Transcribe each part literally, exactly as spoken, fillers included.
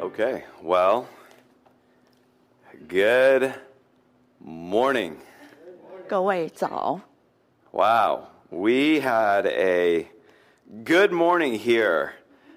Okay, well, good morning. 各位早。 Wow, we had a good morning here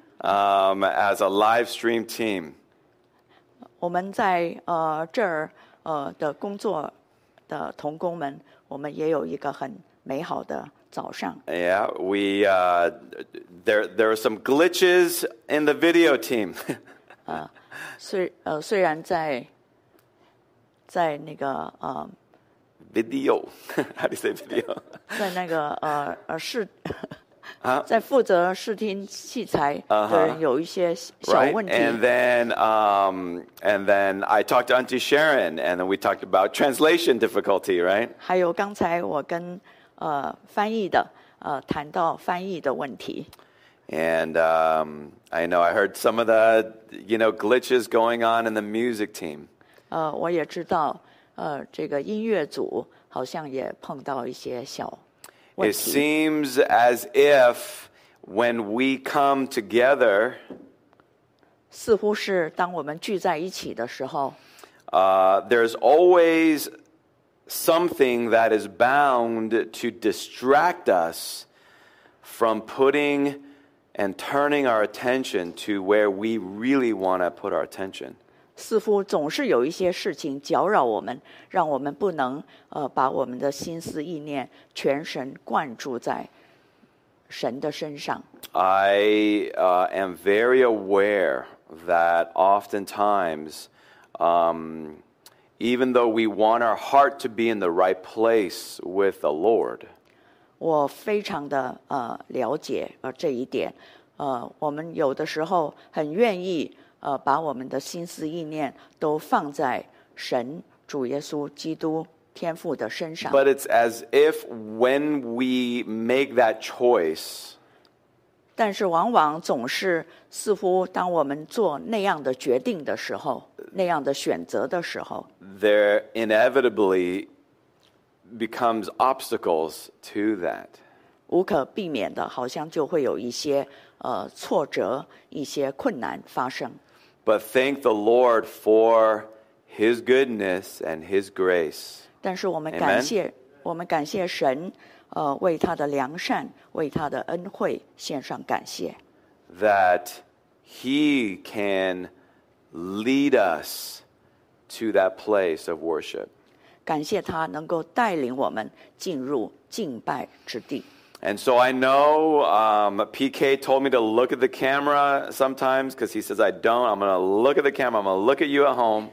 um, as a live stream team. 我们在呃这儿呃的工作的同工们，我们也有一个很美好的早上。 Yeah, we uh, there there are some glitches in the video team. 虽呃虽然在在那个呃 Video, how do you say video? 在那个呃呃视在负责视听器材的人有一些小 Right, 问题。 and then um, and then I talked to Auntie Sharon, and then we talked about translation difficulty, right? 还有刚才我跟呃翻译的呃谈到翻译的问题。 And um, I know I heard some of the, you know, glitches going on in the music team. 呃，我也知道，呃，这个音乐组好像也碰到一些小问 It 题。 seems as if when we come together, 似乎是当我们聚在一起的时候， uh, there's always something that is bound to distract us from putting and turning our attention to where we really want to put our attention. 似乎总是有一些事情搅扰我们，让我们不能呃把我们的心思意念全神贯注在神的身上。 I uh, am very aware that oftentimes, um, even though we want our heart to be in the right place with the Lord, 我非常的呃了解呃这一点，呃，我们有的时候很愿意呃把我们的心思意念都放在神主耶稣基督天父的身上。 but it's as if when we make that choice, 但是往往总是似乎当我们做那样的决定的时候，那样的选择的时候， there inevitably becomes obstacles to that. 无可避免的，好像就会有一些呃挫折、一些困难发生。 But thank the Lord for His goodness and His grace. 但是我们感谢，我们感谢神，呃，为他的良善，为他的恩惠献上感谢。 That He can lead us to that place of worship. 感谢他能够带领我们进入敬拜之地。 And so I know um, P K told me to look at the camera sometimes because he says I don't. I'm going to look at the camera. I'm going to look at you at home.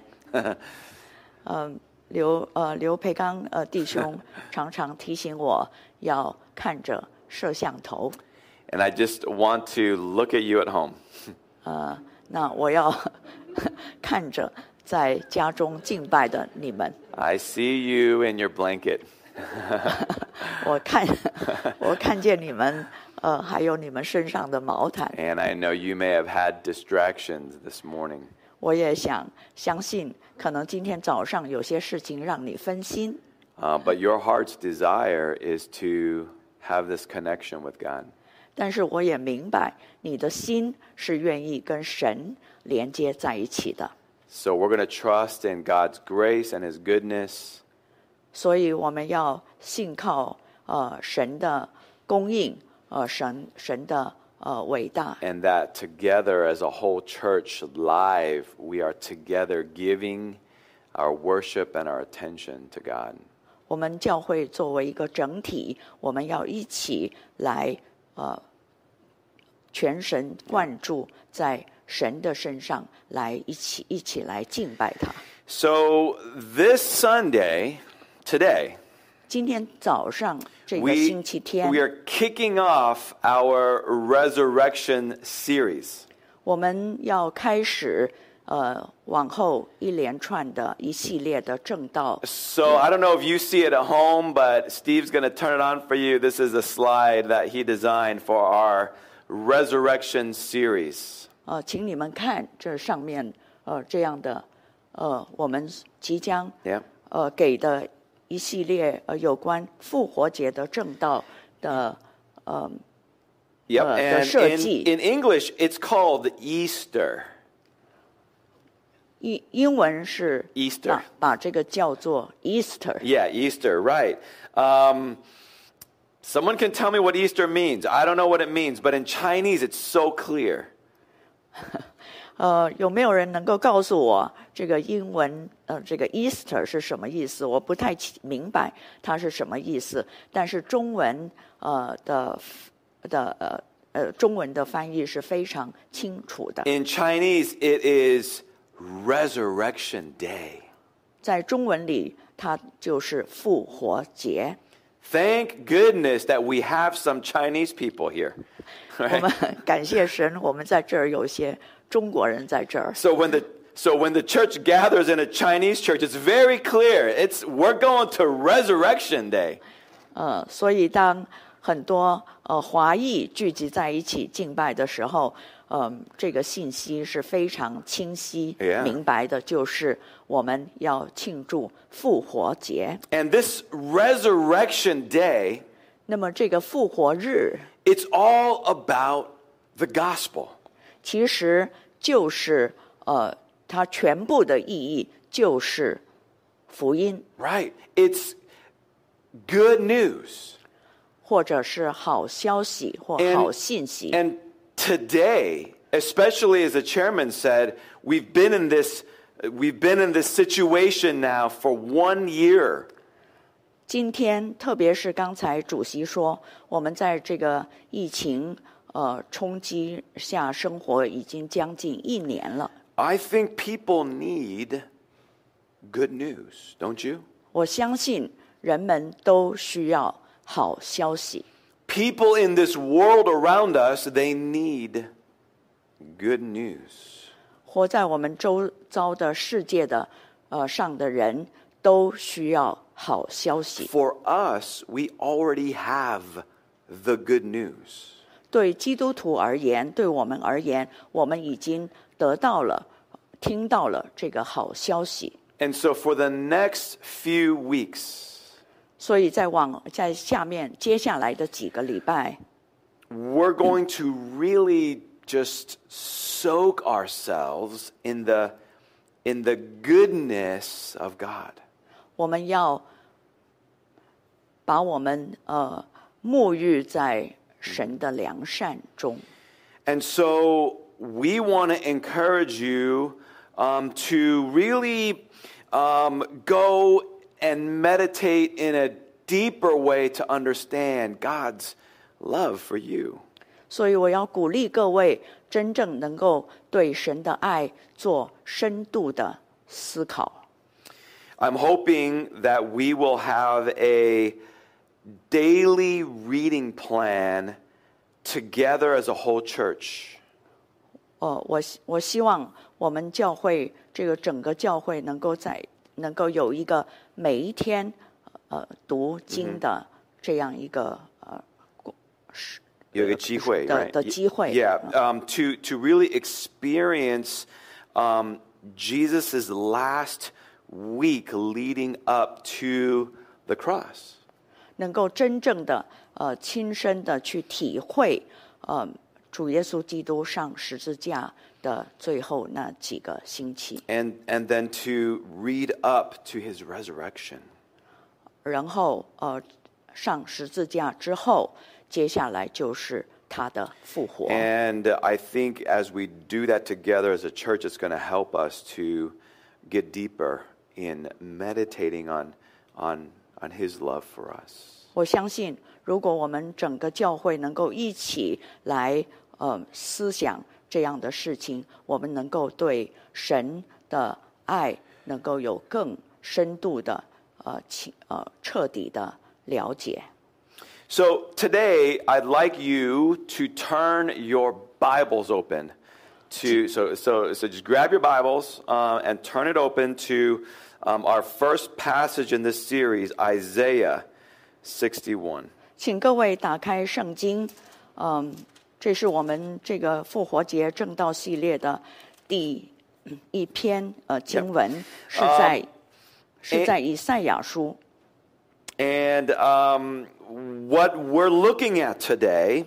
刘呃刘培刚呃弟兄常常提醒我要看着摄像头， And I just want to look at you at home. 那我要看着在家中敬拜的你们。 I see you in your blanket. 我看我看见你们呃还有你们身上的毛毯。 And I know you may have had distractions this morning. 我也想相信，可能今天早上有些事情让你分心， Uh, but your heart's desire is to have this connection with God. 但是我也明白你的心是愿意跟神连接在一起的， So we're going to trust in God's grace and His goodness. 所以我们要信靠呃神的供应，呃神神的呃伟大， And that together as a whole church live, we are together giving our worship and our attention to God. 我们教会作为一个整体，我们要一起来呃全神贯注在神的身上，来一起一起来敬拜他。 So this Sunday, today, 今天早上这个 we, 星期天， we are kicking off our resurrection series. 我们要开始呃往后一连串的一系列的正道。 So I don't know if you see it at home, but Steve's going to turn it on for you. This is a slide that he designed for our resurrection series. 呃，请你们看这上面呃这样的呃我们即将 Yeah. 呃给的一系列呃有关复活节的正道的呃 Yep. Uh, the And 设 in, 计。 in English, it's called Easter. 英英文是 Easter 把把这个叫做 Easter。 Yeah, Easter, right. Um, someone can tell me what Easter means. I don't know what it means, but in Chinese it's so clear. 呃，有没有人能够告诉我这个英文呃这个 Easter 是什么意思？我不太明白它是什么意思，但是中文呃的的呃呃中文的翻译是非常清楚的。 In Chinese, it is Resurrection Day. 在中文里，它就是复活节。 Thank goodness that we have some Chinese people here. 我们感谢神，我们在这儿有些中国人在这儿。 So when the so when the church gathers in a Chinese church, it's very clear. It's we're going to Resurrection Day. 呃，所以当很多呃华裔聚集在一起敬拜的时候，呃，这个信息是非常清晰、 Yeah. 明白的，就是我们要庆祝复活节。 And this Resurrection Day, 那么这个复活日， it's all about the gospel. 其实就是呃，它全部的意义就是福音， Right. It's good news. 或者是好消息或 And- 好信息。 And today, especially as the chairman said, we've been in this we've been in this situation now for one year. 今天，特别是刚才主席说，我们在这个疫情呃冲击下生活已经将近一年了。 I think people need good news, don't you? 我相信人们都需要好消息。 People in this world around us, they need good news. 活在我们周遭的世界的呃上的人都需要好消息。 For us, we already have the good news. 对基督徒而言，对我们而言，我们已经得到了、听到了这个好消息。 And so for the next few weeks, 所以在往在下面接下来的几个礼拜， we're going to really just soak ourselves in the in the goodness of God. 我们要把我们呃沐浴在神的良善中。 And so we want to encourage you um, to really um, go and meditate in a deeper way to understand God's love for you. 所以我要鼓励各位真正能够对神的爱做深度的思考。 I'm hoping that we will have a daily reading plan together as a whole church. 呃，我我希望我们教会这个整个教会能够在能够有一个每一天呃读经的这样一个呃是有一个机会， 的 right? 的机会。 Yeah, um, to to really experience um, Jesus' last week leading up to the cross. 能够真正的呃亲身的去体会呃主耶稣基督上十字架的最后那几个星期， And and then to read up to his resurrection. 然后呃上十字架之后，接下来就是他的复活。 And I think as we do that together as a church, it's going to help us to get deeper in meditating on on on his love for us. 我相信，如果我们整个教会能够一起来呃思想这样的事情，我们能够对神的爱能够有更深度的呃清呃彻底的了解。 So today, I'd like you to turn your Bibles open to so so so just grab your Bibles uh, and turn it open to um, our first passage in this series, Isaiah sixty-one. 请各位打开圣经，嗯，这是我们这个复活节正道系列的第一篇呃经文，是在、 Um, 是在以赛亚书。 And um, what we're looking at today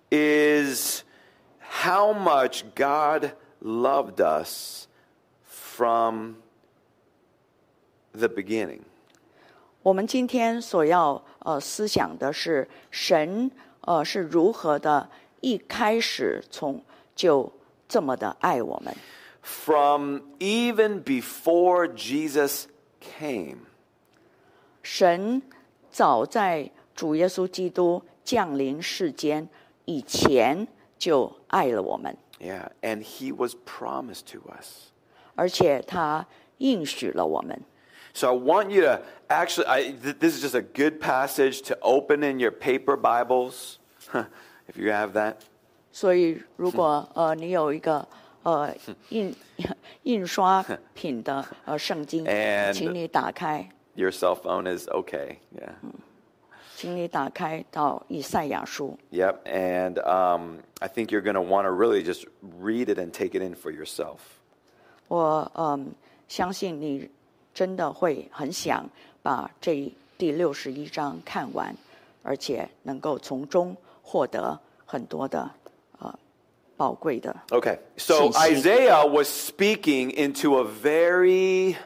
is how much God loved us from the beginning. 我们今天所要呃思想的是神呃是如何的一开始从就这么的爱我们。 From even before Jesus came. 神早在主耶稣基督降临世间以前就爱了我们。 Yeah, and he was promised to us. 而且他应许了我们。 So I want you to actually, I, th- this is just a good passage to open in your paper Bibles, if you have that. 所以如果呃你有一个呃印印刷品的呃圣经， And 请你打开。 Your cell phone is okay, yeah. 请你打开到以赛亚书。 Yep, and um, I think you're going to want to really just read it and take it in for yourself. 我嗯相信你真的会很想把这第六十一章看完，而且能够从中获得很多的呃宝贵的。 Okay, so 信息。 Isaiah was speaking into a very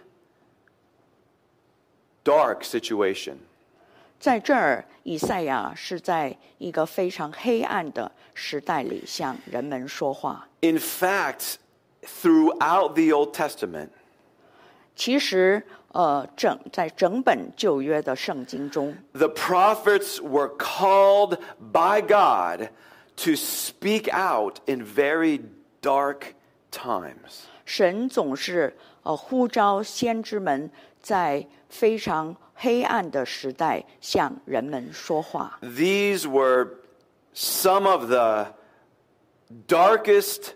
dark situation. 在这儿，以赛亚是在一个非常黑暗的时代里向人们说话。 In fact, throughout the Old Testament, 其实，呃，整在整本旧约的圣经中， the prophets were called by God to speak out in very dark times. 神总是呃呼召先知们在非常黑暗的时代向人们说话。 These were some of the darkest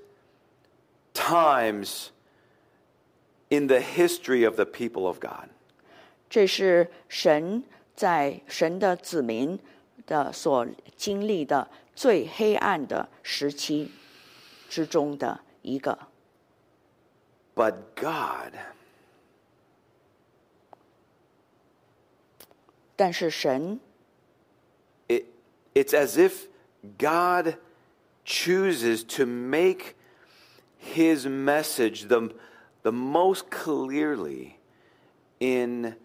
times in the history of the people of God. 这是神在神的子民的所经历的最黑暗的时期之中的一个。 But God, 但是神 it, it's as if God chooses to make his message the, the most clearly in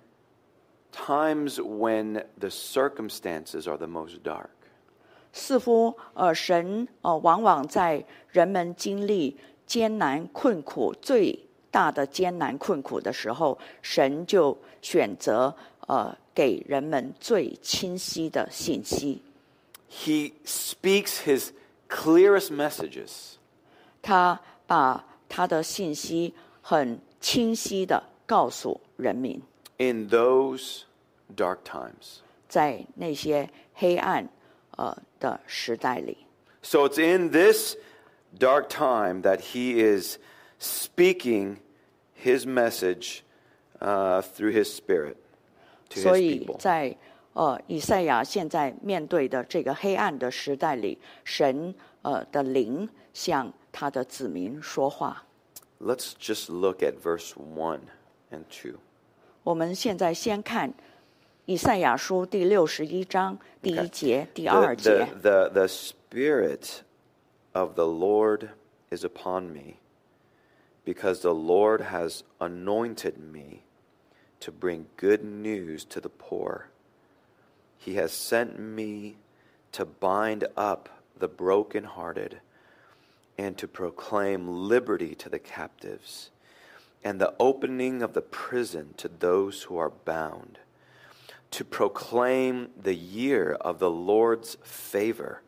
times when the circumstances are the most dark. 似乎呃神呃往往在人们经历艰难困苦最大的艰难困苦的时候，神就选择呃给人们最清晰的信息。 He speaks his clearest messages 他把他的信息很清晰的告诉人民， in those dark times. 在那些黑暗呃的时代里。 So it's in this dark time that he is speaking his message uh, through his spirit to 所 his 以 people. 在呃以赛亚现在面对的这个黑暗的时代里，神呃的灵向他的子民说话。 Let's just look at verse one and two. 我们现在先看以赛亚书第六十一章第一节、第 The, 二 the, 节。 the, the Spirit of the Lord is upon me, because the Lord has anointed me to bring good news to the poor. He has sent me to bind up the brokenhearted and to proclaim liberty to the captives and the opening of the prison to those who are bound, to proclaim the year of the Lord's favor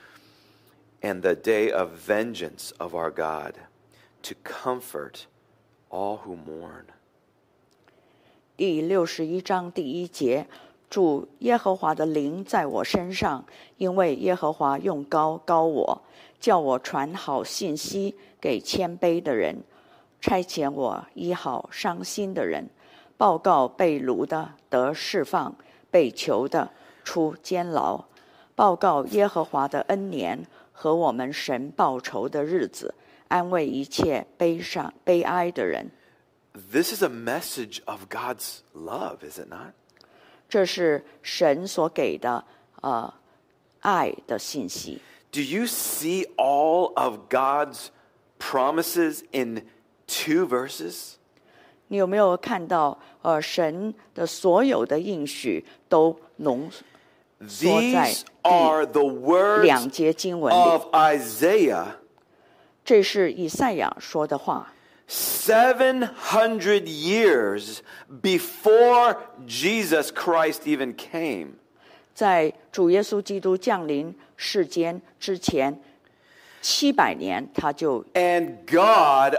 and the day of vengeance of our God, to comfort all who mourn. 第六十一章第一节，主耶和华的灵在我身上，因为耶和华用膏膏我，叫我传好信息给谦卑的人，差遣我医好伤心的人，报告被掳的得释放，被囚的出监牢，报告耶和华的恩年和我们神报仇的日子，安慰一切悲伤悲哀的人。 This is a message of God's love, is it not? 这是神所给的呃爱的信息。 Do you see all of God's promises in two verses? 你有没有看到，呃，神的所有的应许都浓缩在 These are the 第两 words 节经文里？ of Isaiah 这是以赛亚说的话。 seven hundred years before Jesus Christ even came. 在主耶稣基督降临世间之前七百年，他就 And God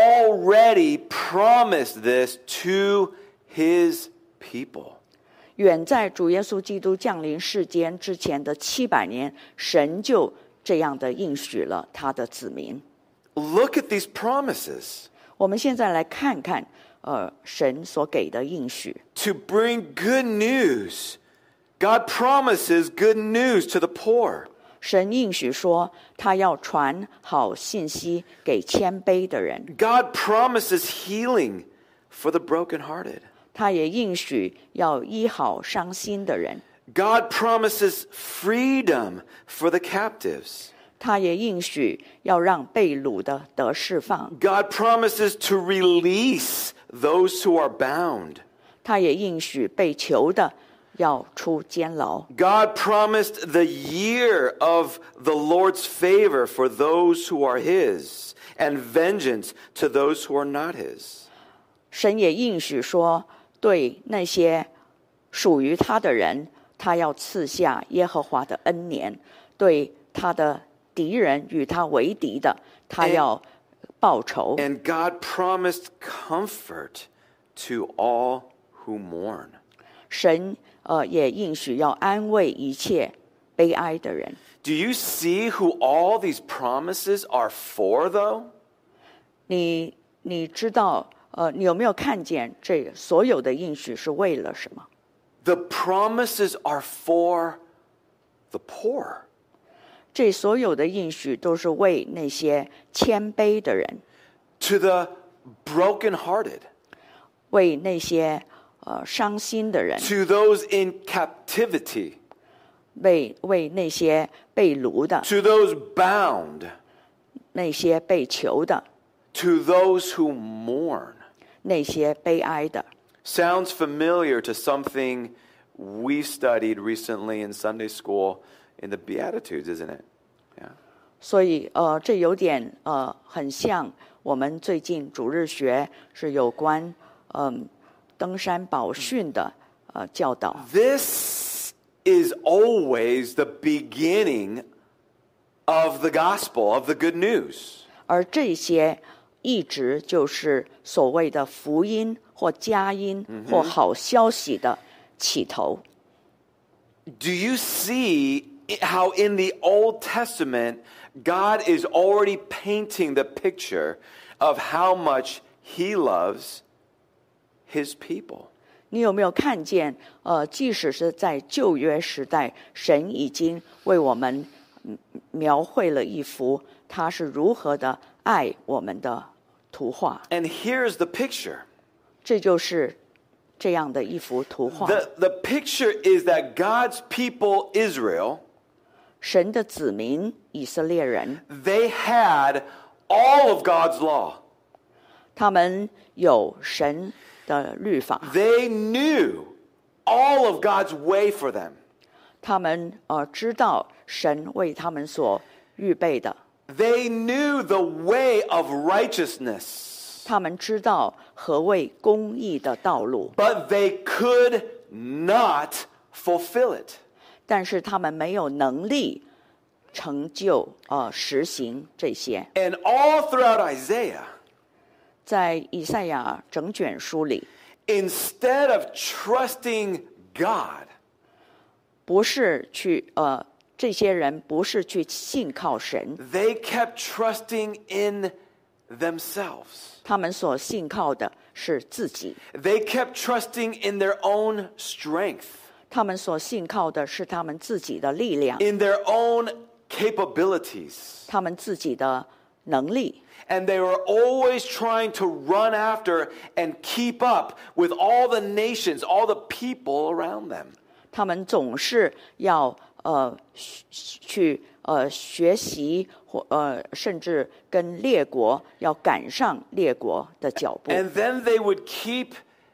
already promised this to his people. 远在主耶稣基督降临世间之前的七百年，神就这样的应许了他的子民。 Look at these promises. 我们现在来看看，呃，神所给的应许。 To bring good news. God promises good news to the poor. 神应许说，他要传好信息给谦卑的人。 God promises healing for the brokenhearted. 他也应许要医好伤心的人。 God promises freedom for the captives. 他也应许要让被掳的得释放。 God promises to release those who are bound. 他也应许被囚的要出监牢。 God promised the year of the Lord's favor for those who are his, and vengeance to those who are not his. 神也应许说，对那些属于他的人，他要赐下耶和华的恩年；对他的敌人与他为敌的，他要报仇。 And God promised comfort to all who mourn. 神呃也应许要安慰一切悲哀的人。 Do you see who all these promises are for, though? 你你知道呃你有没有看见这所有的应许是为了什么？ The promises are for the poor. 这所有的应许都是为那些谦卑的人， To the brokenhearted. 为那些呃伤心的人， To those in captivity. 为为那些被掳的， To those bound. 那些被囚的， To those who mourn. 那些悲哀的。 Sounds familiar to something we studied recently in Sunday school in the Beatitudes, isn't it? Yeah. 所以呃，这有点呃很像我们最近主日学是有关嗯、登山宝训的呃教导。 This is always the beginning of the gospel, of the good news. 而这些一直就是所谓的福音或佳音或好消息的起头。 Do you see how in the Old Testament God is already painting the picture of how much he loves his people? 你有没有看见？呃，即使是在旧约时代，神已经为我们嗯描绘了一幅他是如何的爱我们的图画。 And here's the picture. 这就是这样的一幅图画。 The, the picture is that God's people, Israel, 神的子民以色列人， they had all of God's law. 他们有神的律法， They knew all of God's way for them. 他们呃知道神为他们所预备的， They knew the way of righteousness. 他们知道何谓公义的道路， But they could not fulfill it. 但是他们没有能力成就呃实行这些。 And all throughout Isaiah, 在以赛亚整卷书里， instead of trusting God, 不是去呃这些人不是去信靠神， they kept trusting in themselves. 他们所信靠的是自己， They kept trusting in their own strength, 他们所信靠的是他们自己的力量， in their own capabilities. 他们自己的能力。 And they were always trying to run after and keep up with all the nations, all the people around them. 他们总是要呃去呃学习或呃甚至跟列国要赶上列国的脚步。 And then they would keep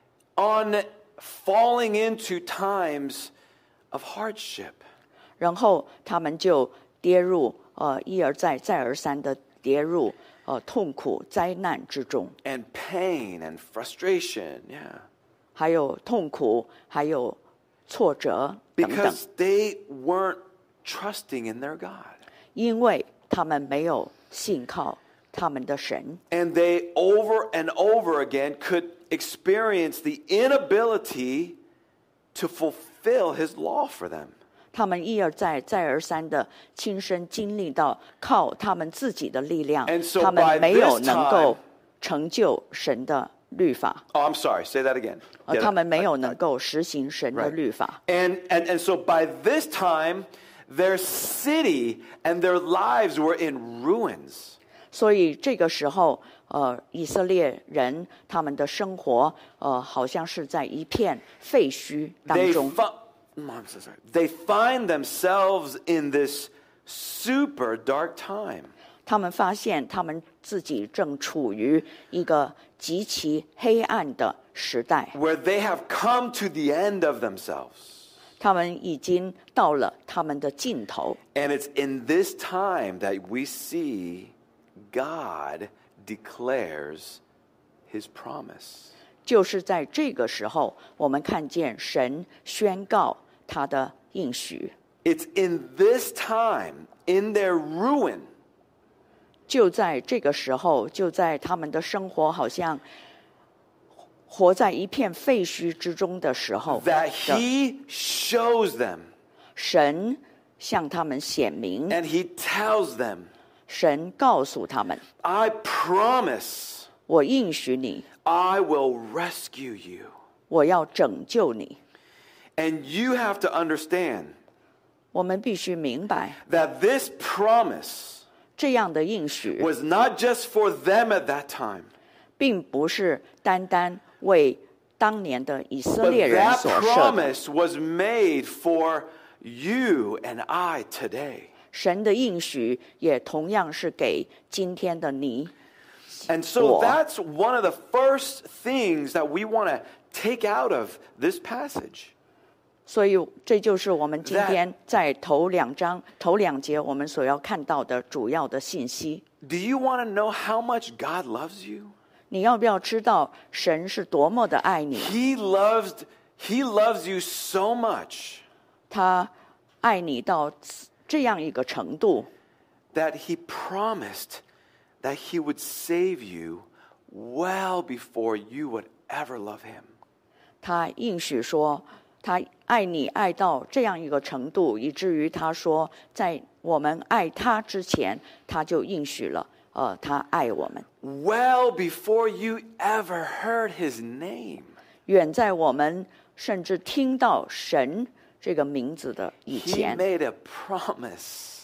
on falling into times of hardship. 然后他们就跌入呃一而再再而三的跌入呃痛苦灾难之中， And pain and frustration, yeah. 还有痛苦，还有挫折等等， Because they weren't trusting in their God. 因为他们没有信靠他们的神， And they over and over again could experience the inability to fulfill his law for them. 他们一而再再而三的亲身经历到靠他们自己的力量 And so 他们 by 没有 this 能够 time- 成就神的律法， Oh, I'm sorry. Say that again. 呃 Yeah. 他们没有能够实行神的 Right. 律法。 And, and, and so by this time, their city and their lives were in ruins. 所以这个时候，呃，以色列人他们的生活，呃，好像是在一片废墟当 They, 中。 fi- oh, I'm so sorry. They find themselves in this super dark time. 他们发现他们自己正处于一个极其黑暗的时代， Where they have come to the end of themselves. 他们已经到了他们的尽头。 And it's in this time that we see God declares his promise. 就是在这个时候，我们看见神宣告他的应许。 It's in this time, in their ruin, 就在这个时候，就在他们的生活好像活在一片废墟之中的时候， that he shows them 神向他们显明， and he tells them, 神告诉他们 I promise 我应许你， I will rescue you. 我要拯救你。 And you have to understand 我们必须明白， that this promise 这样的应许 was not just for them at that time, 并不是单单为当年的以色 but 列人 that 所设的， promise was made for you and I today. 神的应许也同样是给今天的你。 And so that's one of the first things that we want to take out of this passage. 所以这就是我们今天在头两章、头两节我们所要看到的主要的信息。 Do you want to know how much God loves you? 你要不要知道神是多么的爱你？ He loves, he loves you so much 他爱你到这样一个程度， that he promised that he would save you well before you would ever love him. 他应许说，他爱你爱到这样一个程度，以至于他说，在我们爱他之前，他就应许了，呃，他爱我们。 Well before you ever heard his name. 远在我们甚至听到神这个名字的以 He 前， made a promise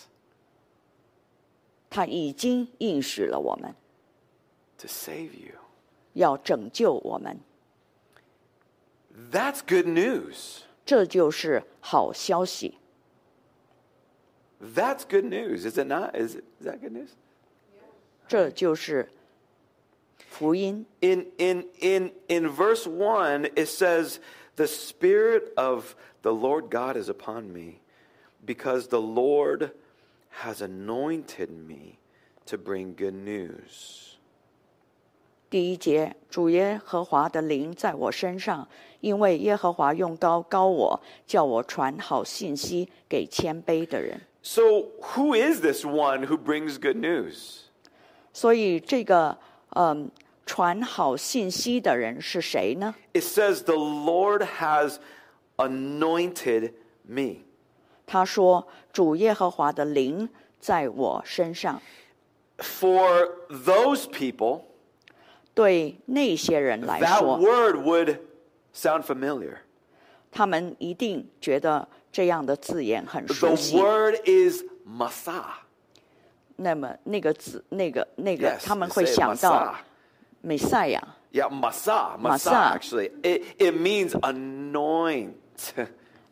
他已经应许了我们， to save you. 要拯救我们。 That's good news. 这就是好消息。 That's good news, is it not? Is, it, is that good news? 这就是福音。 In, in, in, in verse one, it says, the Spirit of the Lord God is upon me, because the Lord has anointed me to bring good news. 第一节，主耶和华的灵在我身上，因为耶和华用膏膏我，叫我传好信息给谦卑的人。 So, who is this one who brings good news? 所以这个嗯，传好信息的人是谁呢？ It says, the Lord has anointed me. 他说：“主耶和华的灵在我身上。” For those people, 对那些人来 that 说， word would sound familiar. 他们一定觉得这样的字眼很 The 熟悉。 word is Masa. 那么那个字，那个那个 Yes, 他们 they 会 say 想到 Masa. 美赛亚。 Yeah, Masa. Masa, Masa. actually. It, it means anoint.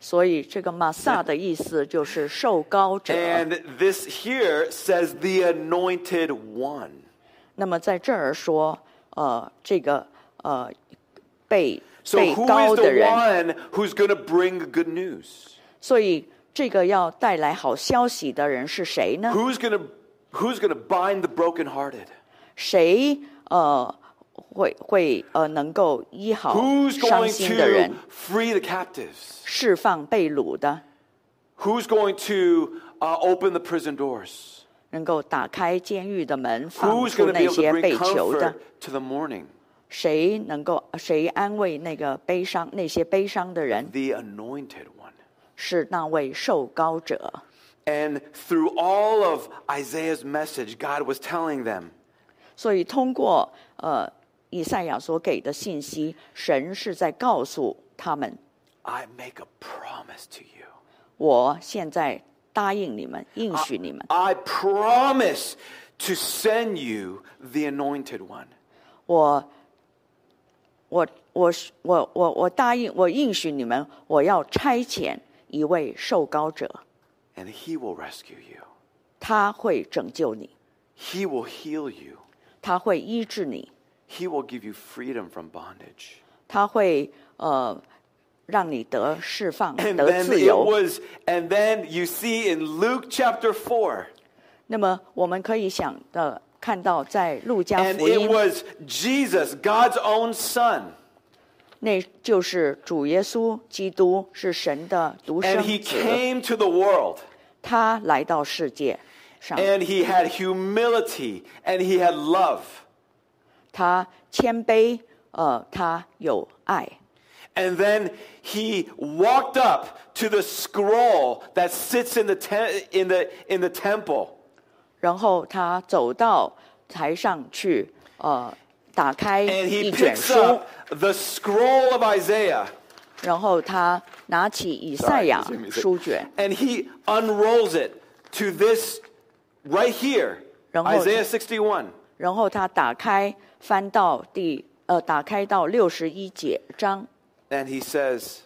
所以这个玛撒的意思就是受膏者。 And this here says the anointed one. 那么在这儿说，呃，这个呃被 So 被 who 膏 is 的 the 人， one who's going to bring good news? 所以这个要带来好消息的人是谁呢？ Who's going to who's going to bind the brokenhearted? 谁呃会会呃能够医好 Who's 伤 going 心的人， to free the captives? 释放被掳的， Who's going to uh, open the prison doors? 能够打开监狱的门，放 Who's 出 going to be 那 able to 些 bring 被囚的 comfort？to the mourning? 谁能够谁安慰那个悲伤那些悲伤的人？ The anointed one. 是那位受膏者。 And through all of Isaiah's message, God was telling them, 所以通过呃以赛亚所给的信息，神是在告诉他们， I make a promise to you. 我现在答应你们，应许你们， I promise to send you the anointed one. 我我我我我我答应，我应许你们，我要差遣一位受膏者， And he will rescue you. 他会拯救你， He will heal you. 他会医治你， He will give you freedom from bondage. 他会呃让你得释放， And 得 then 自 it 由。 was, and then you see in Luke chapter four, 那么我们可以想的看到，在路加 and 福 it 音， was Jesus, God's own son. 那就是主耶稣基督是神的独 And 生 he 子， came to the world. 他来到世界上， And he had humility and he had love. 他谦卑，呃，他有爱。 And then he walked up to the scroll that sits in the te- in the in the temple. 然后他走到台上去，呃，打开 And he 一卷 picks 书， up the scroll of Isaiah. 然后他拿起以赛亚 Sorry, excuse me. 书卷， And he unrolls it to this right here. 然后 Isaiah sixty-one. 然后他打开翻到第呃，打开到六十一节章， And he says,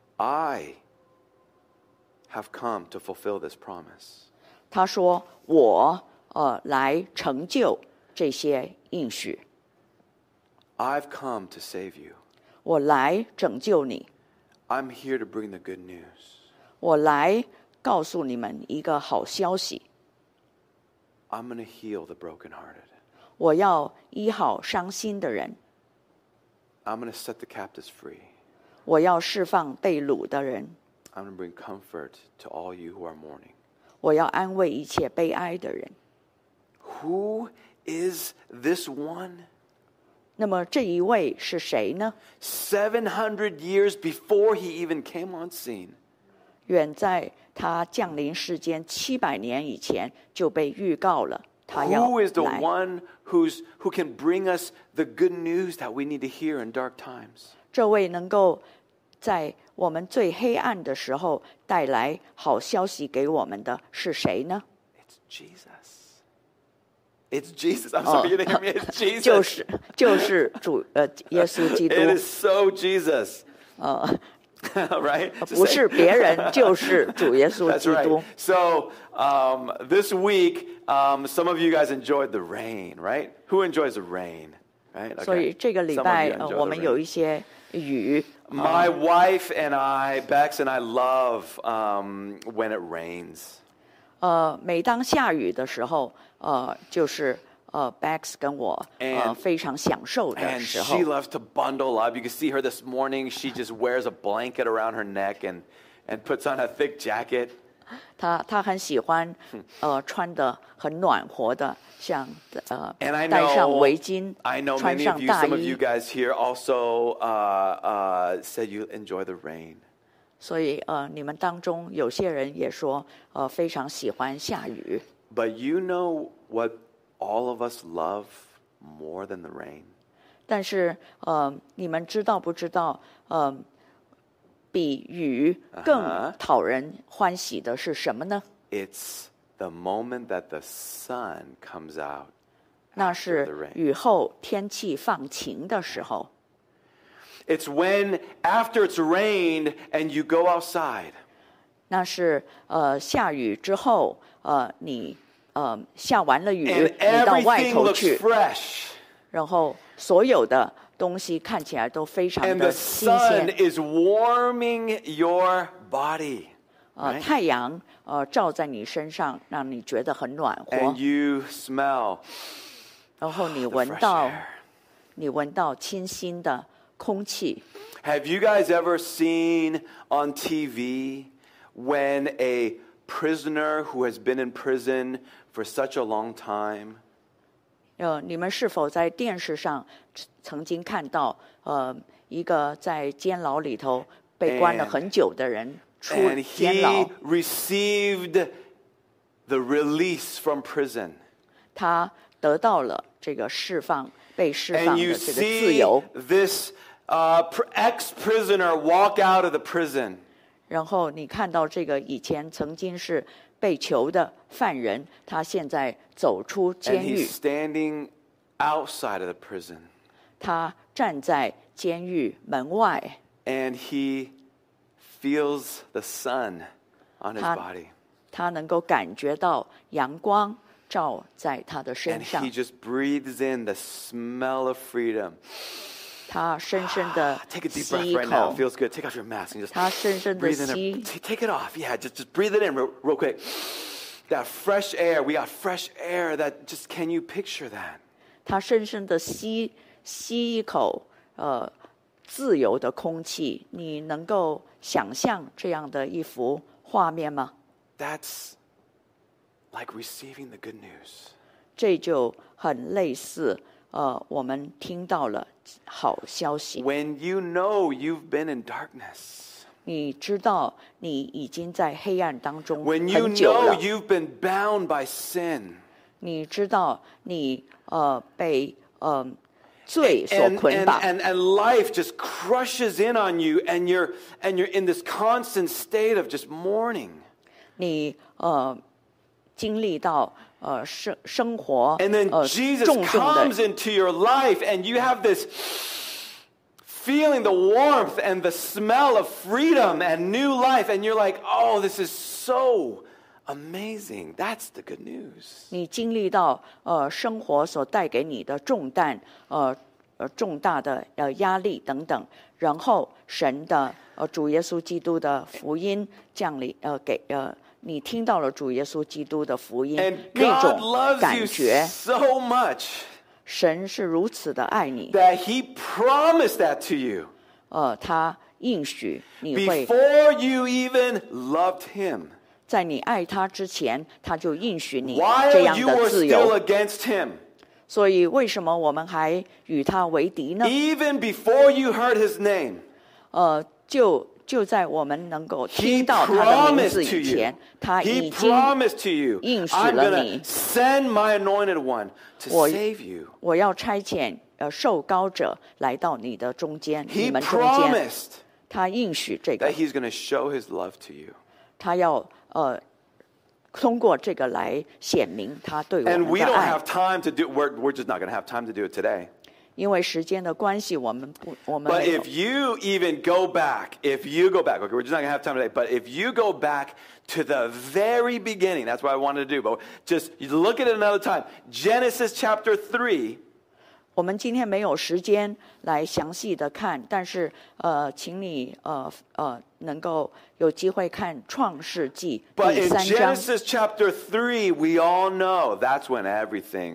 I have come to fulfill this promise. 他说：“我呃来成就这些应许， I've come to save you. 我来拯救你， I'm here to bring the good news. 我来告诉你们一个好消息， I'm going to heal the brokenhearted. 我要医好伤心的人， I'm going to set the captives free. 我要释放被掳的人， I'm going to bring comfort to all you who are mourning. 我要安慰一切悲哀的人。” Who is this one? 那么这一位是谁呢？ seven hundred years before he even came on scene. 远在他降临世间七百年以前就被预告了，他要 Who is the 来。 one who's, who can bring us the good news that we need to hear in dark times? 这位能够在我们最黑暗的时候带来好消息给我们的是谁呢？ It's Jesus. It's Jesus. I'm sorry, you didn't hear me. It's Jesus. 就是就是主呃耶稣基督， It is so Jesus. 呃 right? 不是别人，就是主耶稣 That's 基督 right.。So um, this week, um, some of you guys enjoyed the rain, right? Who enjoys the rain? Right? 所以 Okay. 这个礼 Some of 拜 you 呃 enjoy 我 the 们 rain. 有一些雨， My wife and I, Bex and I, love um, when it rains. 呃，每当下雨的时候，呃，就是呃 Bex 跟我呃 And- 非常享受的 And 时 she 候。 loves to bundle up. You can see her this morning. She just wears a blanket around her neck and, and puts on a thick jacket. 他他很喜欢，呃，穿的很暖和的，像呃 And I 戴上 know, 围巾 I know 穿 many 上 of you, 大 some of you 衣， guys here also uh, uh, said you enjoy the rain. 所以呃，你们当中有些人也说，呃，非常喜欢下雨。 But you know what all of us love more than the rain? 但是呃，你们知道不知道，呃，比雨更 Uh-huh. 讨人欢喜的是什么呢？ It's the moment that the sun comes out 那 after 是 the rain. 雨后天气放晴的时候。 It's when after it's rained and you go outside. 那是呃下雨之后，呃你呃下完了雨， And 你到外 everything 头 looks 去， fresh. 然后所有的东西看起来都非常 And 的 the 新 sun 鲜。 is warming your body. 呃， right? 太阳呃照在你身上，让你觉得很暖和 And，you smell 然后你 the 闻 fresh 到 air. 你闻到清新的空气。 Have you guys ever seen on T V when a prisoner who has been in prison for such a long time, 呃，你们是否在电视上曾经看到呃一个在监牢里头被关了 And- 很久的人出 and 监牢 he？received the release from prison? 他得到了这个释放，被释 And 放 you 的这个自 see 由。 this uh, pr- ex-prisoner walk out of the prison. 然后你看到这个以前曾经是被囚的犯人，他现在走出 And 监狱 he's，standing outside of the prison. 他站在监狱门外， And he feels the sun on his 他 body. 他能够感觉到阳光照在他的 And 身上 he，just breathes in the smell of freedom. 他深深的 Take a deep 吸 breath 一 right now. 口 It，feels good. Take off your mask and just 他深深的 breathe in 吸 it. Take, take it off. Yeah, just, just breathe it in real, real quick. That fresh air. We got fresh air. That just, can you picture that? 他深深的吸吸一口呃自由的空气，你能够想象这样的一幅画面吗？ That's like receiving the good news. 这就很类似呃我们听到了好消息， When you know you've been in darkness. 你知道你已经在黑暗当中 When you 很久 know 了， you've been bound by sin. 你知道你呃被呃罪所 And, 捆 and, 绑， and, and life just crushes in on you, and you're, and you're in this constant state of just mourning. 你呃经历到呃生生活 And then 呃 Jesus 重重的 comes into your life, and you have this feeling the warmth and the smell of freedom and new life, and you're like, oh, this is so amazing. That's the good news. 你经历到呃生活所带给你的重担，呃呃重大的呃压力等等，然后神的呃主耶稣基督的福音降临，呃给呃你听到了主耶稣基督的福音， And 那 God 种 loves you 感觉， so much 神是如此的爱你， that He promised that to you 呃他应许你会 before you even loved Him. 在你爱他之前，他就应许你这 While 样 you 的 were 自 still 由。 against Him, 所以为什么我们还与他为敌呢？ even before you heard His name, 呃，就就在我们能够 He 听到他的名 promised 字 to 以 you. 前，他 He 已经 promised to you, 应许 I'm 了 going 你 to send my anointed one to 我 save you. 我要差遣呃受膏者来到你的中间，你 He 们中间， promised 他应许这个 that，He's going to show His love to you. 他要呃通过这个来显明他对我 And 们 we 的 don't 爱 have。time to do, we're, we're just not going to have time to do it today. 因为时间的关系，我们不，我们 But 没有 if you even go back, if you go back, okay, we're just not going to have time today, but if you go back to the very beginning, that's what I wanted to do, but just you look at it another time. Genesis chapter three, 我们今天没有时间来详细的看，但是呃，请你呃呃能够有机会看《创世纪》 but 第 in 三章。 Genesis chapter three, we all know that's when everything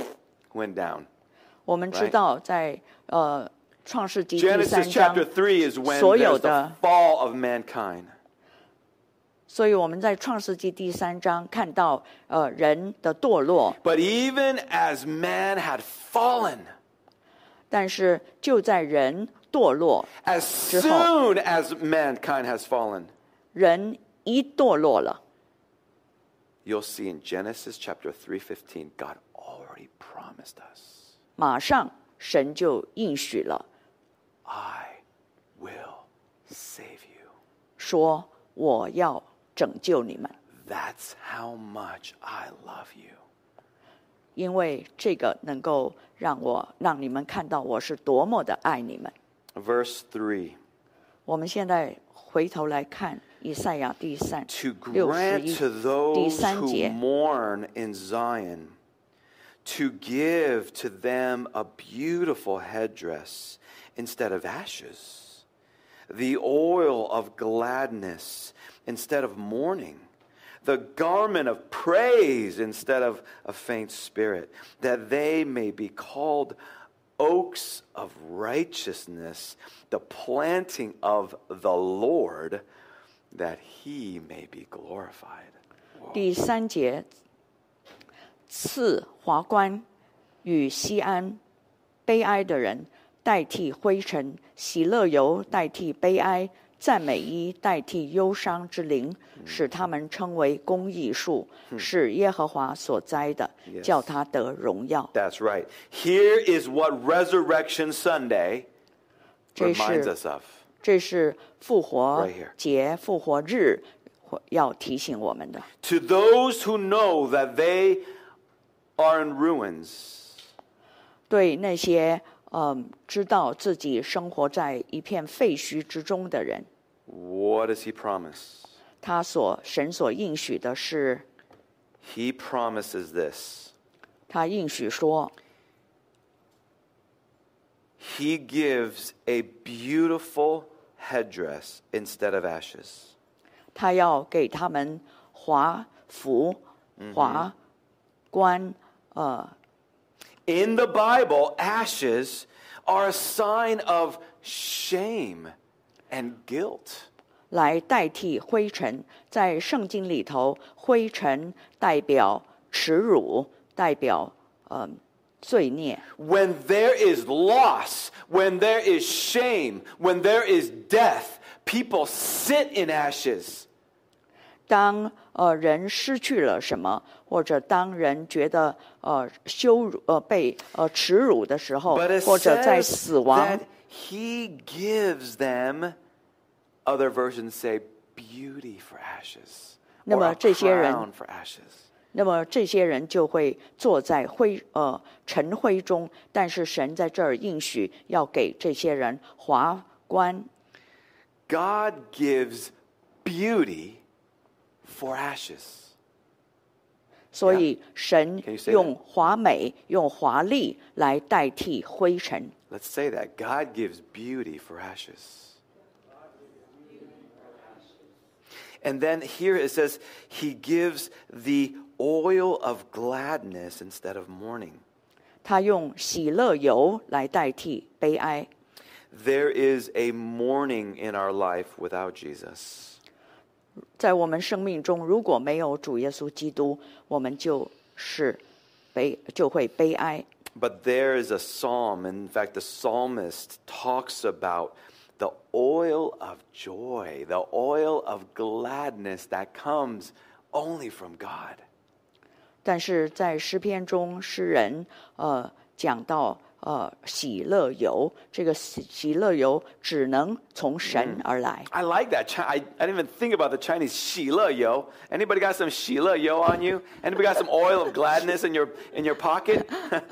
went down. 我们知道在呃《创世纪》第 Genesis 三章 chapter，three is when 所有 there's the 的， fall of mankind. 所以我们在《创世纪》第三章看到呃人的堕落， But even as man had fallen, 但是就在人堕落， as soon as mankind has fallen, 人一堕落了， you'll see in Genesis chapter three fifteen, God already promised us, 马上神就应许了， I will save you. 说我要拯救你们， That's how much I love you. 因为这个能够让我让你们看到我是多么的爱你们。 verse three. 我们现在回头来看以赛亚第三 To 六十 grant 一 to 第 those 三 who 节， mourn in Zion, to give to them a beautiful headdress instead of ashes, the oil of gladness instead of mourning, the garment of praise instead of a faint spirit, that they may be called oaks of righteousness, the planting of the Lord, that he may be glorified. 第三节，赐华冠与西安悲哀的人代替灰尘，喜乐油代替悲哀，赞美衣代替忧伤之灵，使他们称为公义树，是耶和华所栽的，叫他得荣耀。 That's right. Here is what Resurrection Sunday 这 reminds 是 us of. 这是复活 Right here. 节、复活日要提醒我们的。 To those who know that they are in ruins, 对那些嗯知道自己生活在一片废墟之中的人， what does he promise? 他所神所应许的是， He promises this. 他应许说， He gives a beautiful headdress instead of ashes. 他要给他们华服、华冠，呃， In the Bible, ashes are a sign of shame and guilt. 来代替灰尘。在圣经里头，灰尘代表耻辱，代表呃罪孽。 When there is loss, when there is shame, when there is death, people sit in ashes. 当呃人失去了什么，或者当人觉得呃羞辱呃被呃耻辱的时候， But it 或者在 says 死亡 that，he gives them, other versions say, beauty for ashes, 那 or 么 a 这些人 crown for ashes. 那么这些人就会坐在灰呃尘灰中，但是神在这儿应许要给这些人华冠。 God gives beauty for ashes. 所以神 Can you say that? 用华美、用华丽来代替灰尘。 Let's say that. God gives beauty for ashes. And then here it says, he gives the oil of gladness instead of mourning. 他用喜乐油来代替悲哀。 There is a mourning in our life without Jesus. 在我们生命中，如果没有主耶稣基督，我们就是悲，就会悲哀。 But there is a psalm. In fact, the psalmist talks about the oil of joy, the oil of gladness that comes only from God. 但是在诗篇中，诗人呃讲到呃喜乐油，这个喜喜乐油只能从神而来。 I like that. Chi- I, I didn't even think about the Chinese 喜乐油. Anybody got some 喜乐油 on you? Anybody got some oil of gladness in your in your pocket?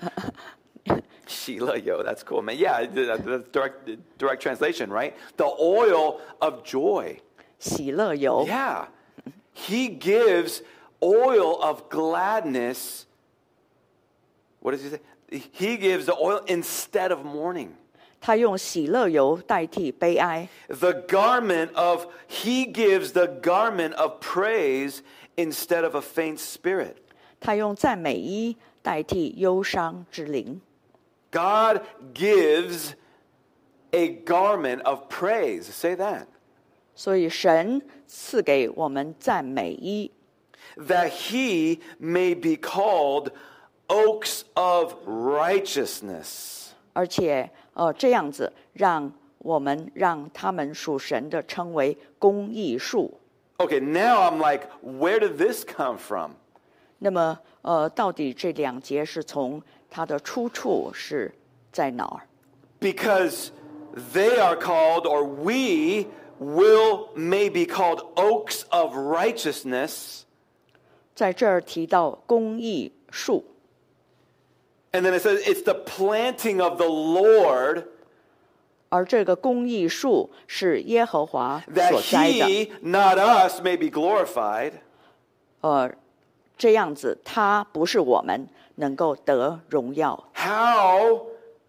喜乐油, that's cool, man. Yeah, that's direct direct translation, right? The oil of joy. 喜乐油， Yeah. He gives oil of gladness. What does he say? He gives the oil instead of mourning. 他用喜乐油代替悲哀。 The garment of, he gives the garment of praise instead of a faint spirit. 他用赞美衣代替忧伤之灵。 God gives a garment of praise. Say that. 所以神赐给我们赞美衣， That he may be called oaks of righteousness. 而且呃这样子让我们让他们属神的称为公义树。 Okay, now I'm like, where did this come from? 那么呃到底这两节是从它的出处是在哪儿？ Because they are called, or we will may be called oaks of righteousness. 在这儿提到公义树， And then it says it's the planting of the Lord. 而这个公义树是耶和华 that 所栽的， he, not us, may be glorified. 呃，这样子，他不是我们能够得荣耀。 How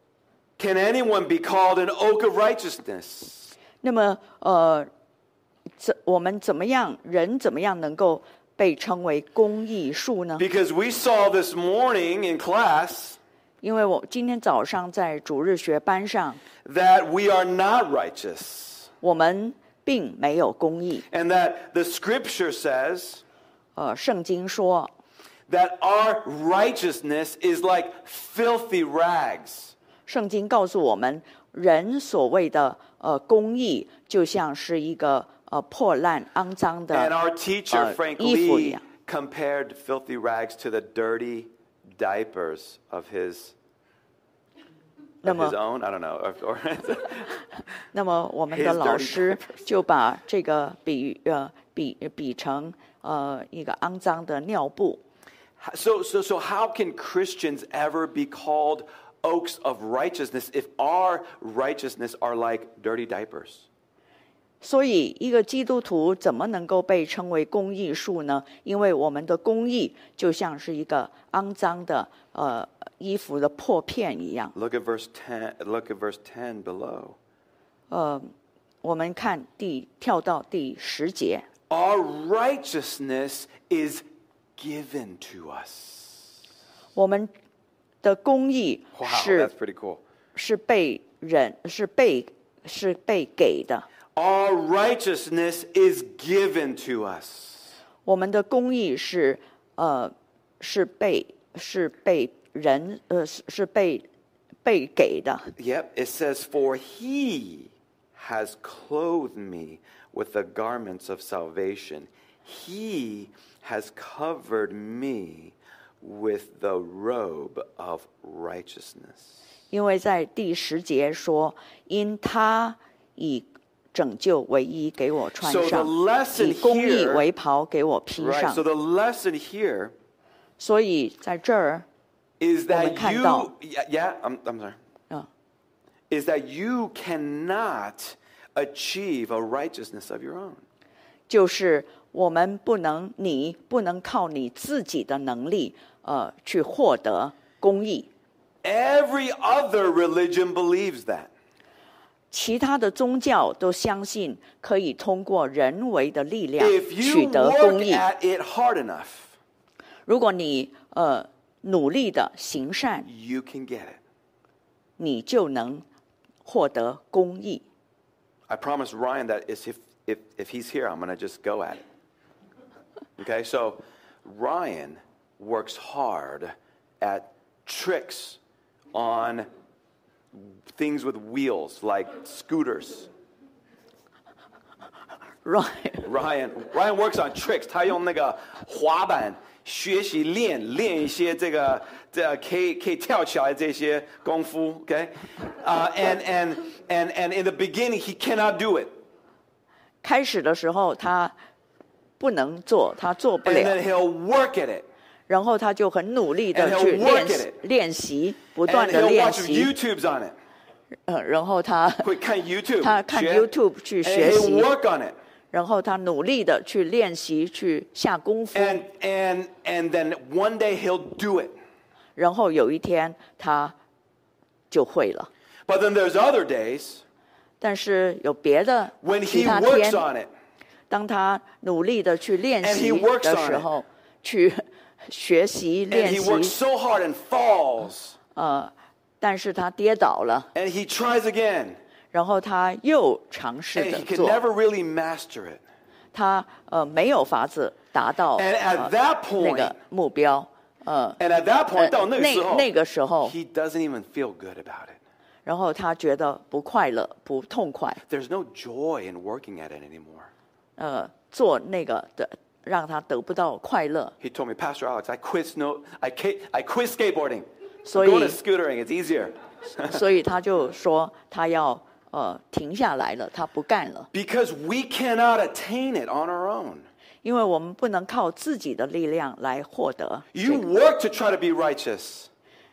can anyone be called an oak of righteousness? 那么，呃，怎我们怎么样，人怎么样能够被称为公义树呢？ Because we saw this morning in class 因为我今天早上在主日学班上， that we are not righteous, 我们并没有公义。 and that the scripture says 呃，圣经说， that our righteousness is like filthy rags. 圣经告诉我们，人所谓的呃公义，就像是一个呃破烂、肮脏的 And our teacher, 呃 Frank 衣服 Lee, 一样。 compared filthy rags to the dirty diapers of his, 那 of 么 his own. I don't know. Or, or 那么我们的 His 老 dirty 师 diapers. 就把这个比喻呃比比成呃一个肮脏的尿布。 So, so, so how can Christians ever be called oaks of righteousness if our righteousness are like dirty diapers? 所以，一个基督徒怎么能够被称为公义树呢？因为我们的公义就像是一个肮脏的呃衣服的破片一样。 Look at verse ten. Look at verse ten below. 我们看第跳到第十节， Our righteousness is given to us. 我们的公义 Wow, 是 that's pretty cool. 是被人是被是被给的。 Our righteousness is given to us. 我们的公义是呃是被是被人呃是是被被给的。 Yep, it says, "For he has clothed me with the garments of salvation. He has covered me with the robe of righteousness." 因为在第十节说，因他以拯救为衣给我穿 So 上 the，lesson 以公义 here- 为袍给我披 Right. 上 So。the lesson here 所以在这儿， is 我们 that 看到- you, yeah, yeah I'm, I'm sorry, 嗯， is that you cannot achieve a righteousness of your own. 就是我们不能，你不能靠你自己的能力，呃，去获得公义。 Every other religion believes that. 其他的宗教都相信可以通过人为的力量 If 取 you 得 work 公义。 at it hard enough, 如果你呃努力的行善， you can get it. 你就能获得公义。 I promised Ryan that is if, if, if he's here, I'm going to just go at it. Okay, so Ryan works hard at tricks on things with wheels like scooters. Right， Ryan Ryan works on tricks. 他用那个滑板学习练练一些这个这可以可以跳起来这些功夫 okay? Uh, and, and, and, and in the beginning, he cannot do it. 开始的时候他不能做，他做不 And 了， then he'll work at it. 然后他就很努力 And 的 he'll 去 work 练 at it. 练习，不断 And 的 he'll 练 watch 习， YouTubes on it. 呃，然后他会看 YouTube. 他看学 YouTube 去 And 学 he'll 习， work on it. 然后他努力的去练习，去下功夫， And, and, and then one day he'll do it. 然后有一天他就会了。 But then there's other days 但是有别的 when 其 he 他 works 天， on it. 当他努力的去练 And 习 he works 的 on 时 it. 候，去学习 And 练 he works 习， so hard and falls. 呃，但是他跌倒了， And he tries again. 然后他又尝试 And 着 he can 做， never really master it. 他呃没有法子达到 And at 呃 that 那 point, 个目标，呃， and at that 呃 point, 到那个时候， 那那个时候， he doesn't even feel good about it. 然后他觉得不快乐、不痛快， There's no joy in working at it anymore. 呃，做那个的让他得不到快乐， He told me, Pastor Alex, I quit snow, I quit, I quit skateboarding. 所 I'm going 以 to scootering. It's easier. 所以他就说他要呃停下来了，他不干了， Because we cannot attain it on our own. 因为我们不能靠自己的力量来获得这 You 个。 work to try to be righteous.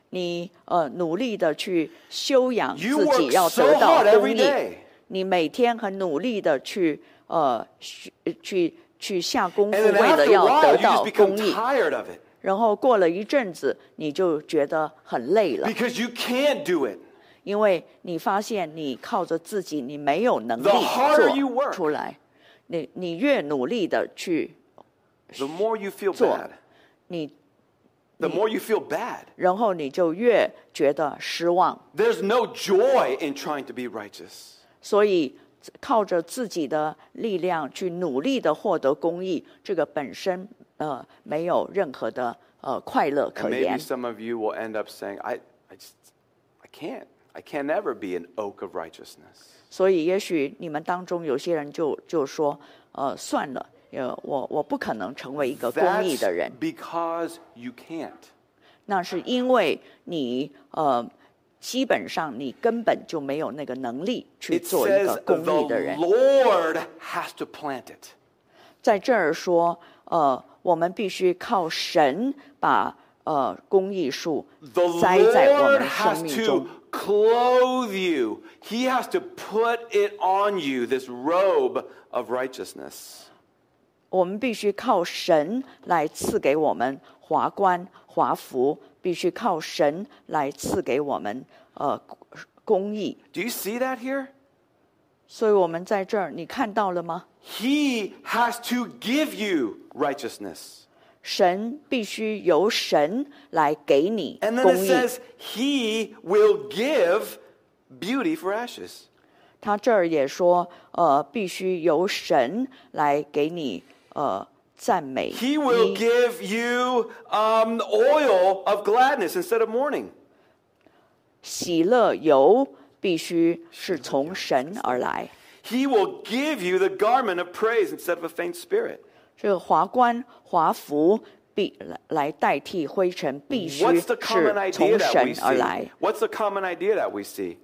你呃努力的去修养 You 自己， work 要 so 得到 hard 公 every 义。 day. 你每天很努力的去呃去去去下功夫， And then 为了 after a 要 while, 得 you 到 just become 公义。 tired of it 然后过了一阵子，你就觉得很累了， because you can't do it. 因为你发现你靠着自己，你没有能力 The harder you 做 work 出来。你你越努力的去 The more you feel 做 bad. 你， The more you feel bad. 然后你就越觉得失望。 There's no joy in trying to be righteous. 所以靠着自己的力量去努力的获得公义，这个本身呃没有任何的呃快乐 And 可 maybe 言。 some of you will end up saying, I, I just, I can't. I can never be an oak of righteousness. 所以也许你们当中有些人就就说，呃，算了，呃，我我不可能成为一个公义 That's 的人， because you can't. 那是因为你呃，基本上你根本就没有那个能力去 It 做一 says 个公义的 the 人。 Lord has to plant it. 在这儿说，呃，我们必须靠神把呃公义树 The 栽在我 Lord 们生 has 命中。 to clothe you. He has to put it on you, this robe of righteousness. 我们必须靠神来赐给我们华冠华服，必须靠神来赐给我们呃公义。 Do you see that here? 所以我们在这儿，你看到了吗？ He has to give you righteousness. 神必须由神来给你 And then 公 it 义。 says, He will give beauty for ashes. 他这儿也说，呃，必须由神来给你呃赞美。 He will 衣 give you um, oil of gladness instead of mourning. 喜乐油必须是从神而来。 He will give you the garment of praise instead of a faint spirit. 这个华冠华服必来来代替灰尘，必须 What's the common 是 idea 从 that we 神而 see? 来。 What's the common idea that we see?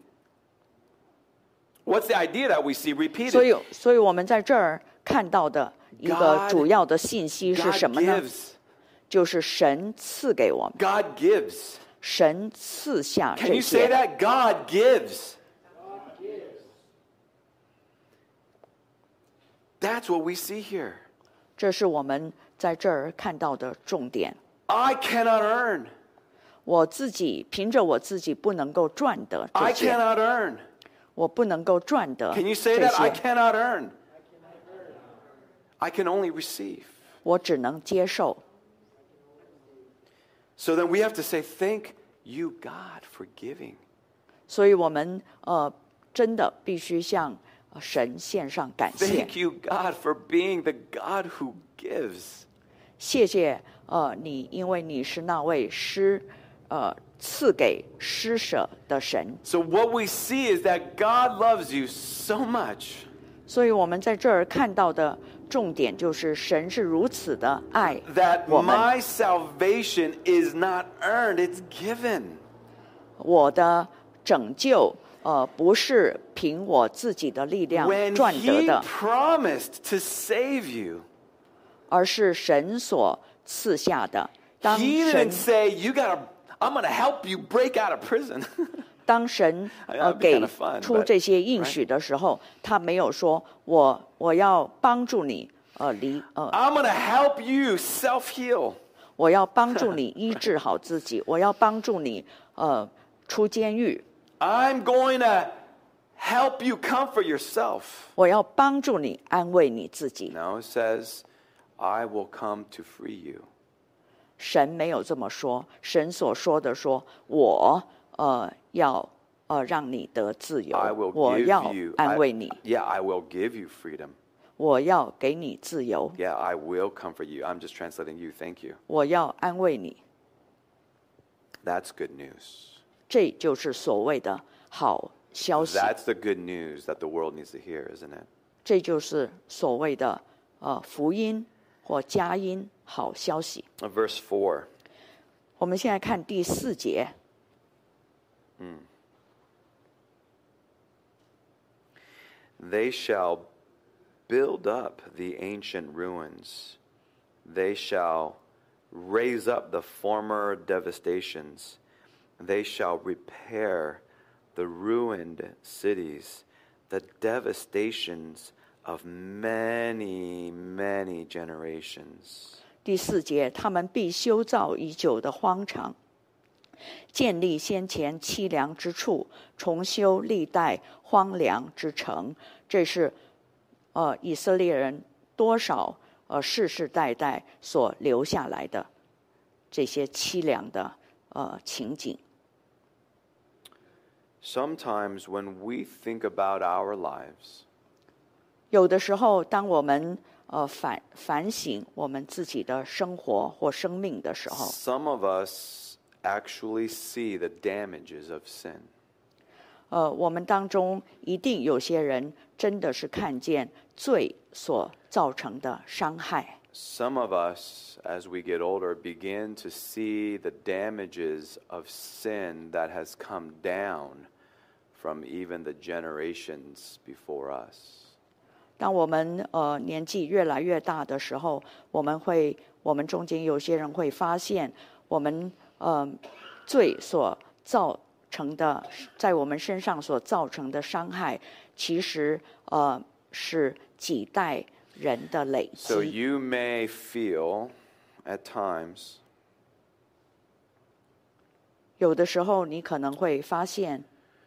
What's the idea that we see 所以 repeated?， 所以我们在这儿看到的一个 God- 主要的信息是 God 什么呢？ gives. 就是神赐给我们， God gives. 神赐下 Can 这 you say 些。 that? God gives. That's what we see here. 这是我们在这儿看到的重点。 I cannot earn. 我自己凭着我自己不能够赚得这 I 些， cannot earn. 我不能够赚得 Can you say 这 that? I 些， cannot earn. I can only receive. 我只能接受。 So then we have to say, thank you, God, for giving. 所以我们呃真的必须向呃神献上感谢， Thank you, God, for being the God who gives. 谢谢呃你，因为你是那位施呃赐给施舍的神。 So what we see is that God loves you so much 所以我们在这儿看到的重点就是神是如此的爱 that 我们， my salvation is not earned, it's given. 我的拯救呃不是凭我自己的力量 When 赚得 He 的， promised to save you, 而是神所赐下的。当 He 神 didn't say, you gotta, I'm going to help you break out of prison. 当神 That'd 呃 be 给 kinda fun, 出 but- 这些应许的时候，他没有说我我要帮助你呃离呃 I'm going to help you self-heal. 我要帮助你医治好自己，我要帮助你呃出监狱， I'm going to help you comfort yourself. 我要帮助你安慰你自己。 No, it says, I will come to free you. 神没有这么说，神所说的说，我呃要呃让你得自由 I，will 我 give 要 you. 安 I- 慰你， yeah, I will give you freedom. 我要给你自由， Yeah, I will comfort you. I'm just translating you. Thank you. 我要安慰你。 That's good news. 这就是所谓的好消息， That's the good news that the world needs to hear, isn't it? 这就是所谓的呃福音或佳音好消息。 Uh, Verse four. 我们现在看第四节， They shall build up the ancient ruins. They shall raise up the former devastations. They shall repair the ruined cities, the devastations of many, many generations. 第四节，他们必修造已久的荒场，建立先前凄凉之处，重修历代荒凉之城。这是呃以色列人多少呃世世代代所留下来的这些凄凉的呃情景。 Sometimes when we think about our lives, 有的时候，当我们呃反反省我们自己的生活或生命的时候， some of us actually see the damages of sin. 呃，我们当中一定有些人真的是看见罪所造成的伤害。 Some of us, as we get older, begin to see the damages of sin that has come down from even the generations before us. 当我们呃年纪越来越大的时候，我们会，我们中间有些人会发现，我们呃罪所造成的，在我们身上所造成的伤害，其实呃是几代人的累积。 So you may feel at times 有的时候你可能会发现，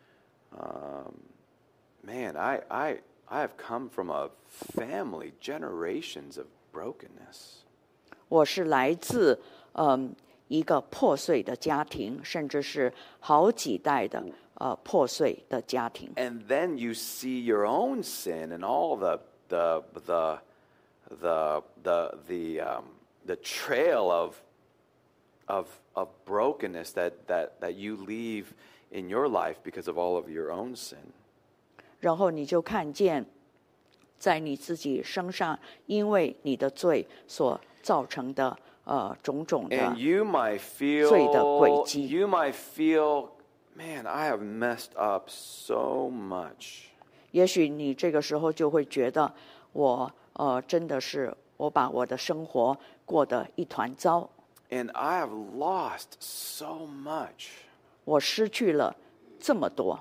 Man, I, I, I have come from a family, generations of brokenness. 我是来自嗯、一个破碎的家庭，甚至是好几代的呃破碎的家庭。 And then you see your own sin and all the the the the the the um, the trail of of of brokenness that that that you leave in your life because of all of your own sin. 然后你就看见，在你自己身上，因为你的罪所造成的呃种种的 And you might 罪的轨 feel 迹。 you might feel, man, I have messed up so much. 也许你这个时候就会觉得，我呃真的是我把我的生活过得一团糟， And I have lost so much. 我失去了这么多。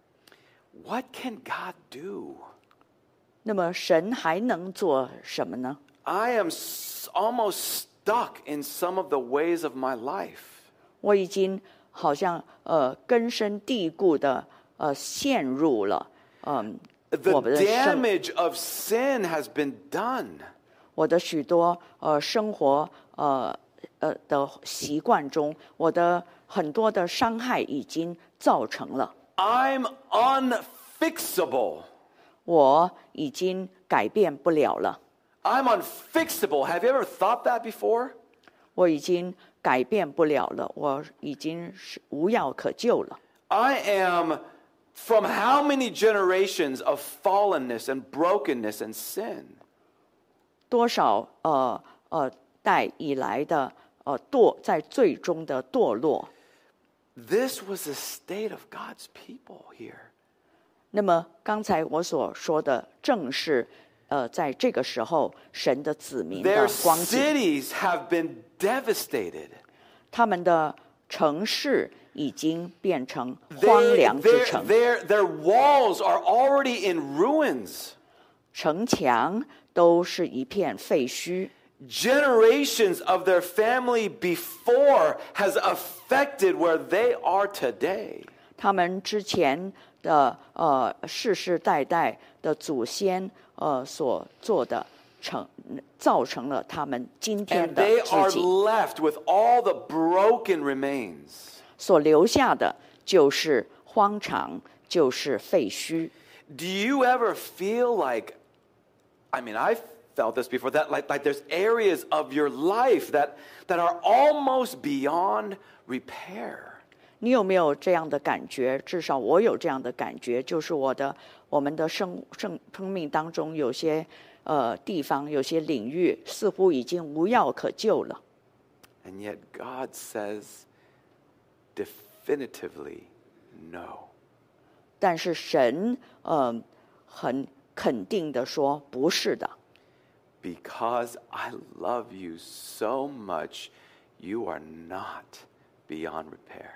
What can God do? 那么神还能做什么呢？ I am s- almost stuck in some of the ways of my life. 我已经好像呃根深蒂固的呃陷入了嗯、 The 我们的生 damage of sin has been done. 我的许多呃生活呃呃的习惯中，我的很多的伤害已经造成了， I'm unfixable. 我已经改变不了了， I'm unfixable. Have you ever thought that before? 我已经改变不了了，我已经是无药可救了。 I am from how many generations of fallenness and brokenness and sin? 多少呃呃代以来的呃堕在最终的堕落。 This was the state of God's people here. 那么刚才我所说的，正是呃在这个时候神的子民的 Their 光景， cities have been devastated. 他们的城市已经变成荒 They, 凉之 their, 城， their, their walls are already in ruins. 城墙都是一片废墟。 Generations of their family before has affected where they are today. 他们之前的呃世世代代的祖先呃所做的成，造成了他们今天 And 的 they 自 are 己 left with all the broken remains. 所留下的就是荒场，就是废墟。 Do you ever feel like, I mean, I've felt this before, that like, like there's areas of your life that, that are almost beyond repair? 你有没有这样的感觉？至少我有这样的感觉，就是我的我们的生生生命当中有些呃地方，有些领域似乎已经无药可救了。 And yet God says definitively no. 但是神呃很肯定的说，不是的， Because I love you so much, you are not beyond repair.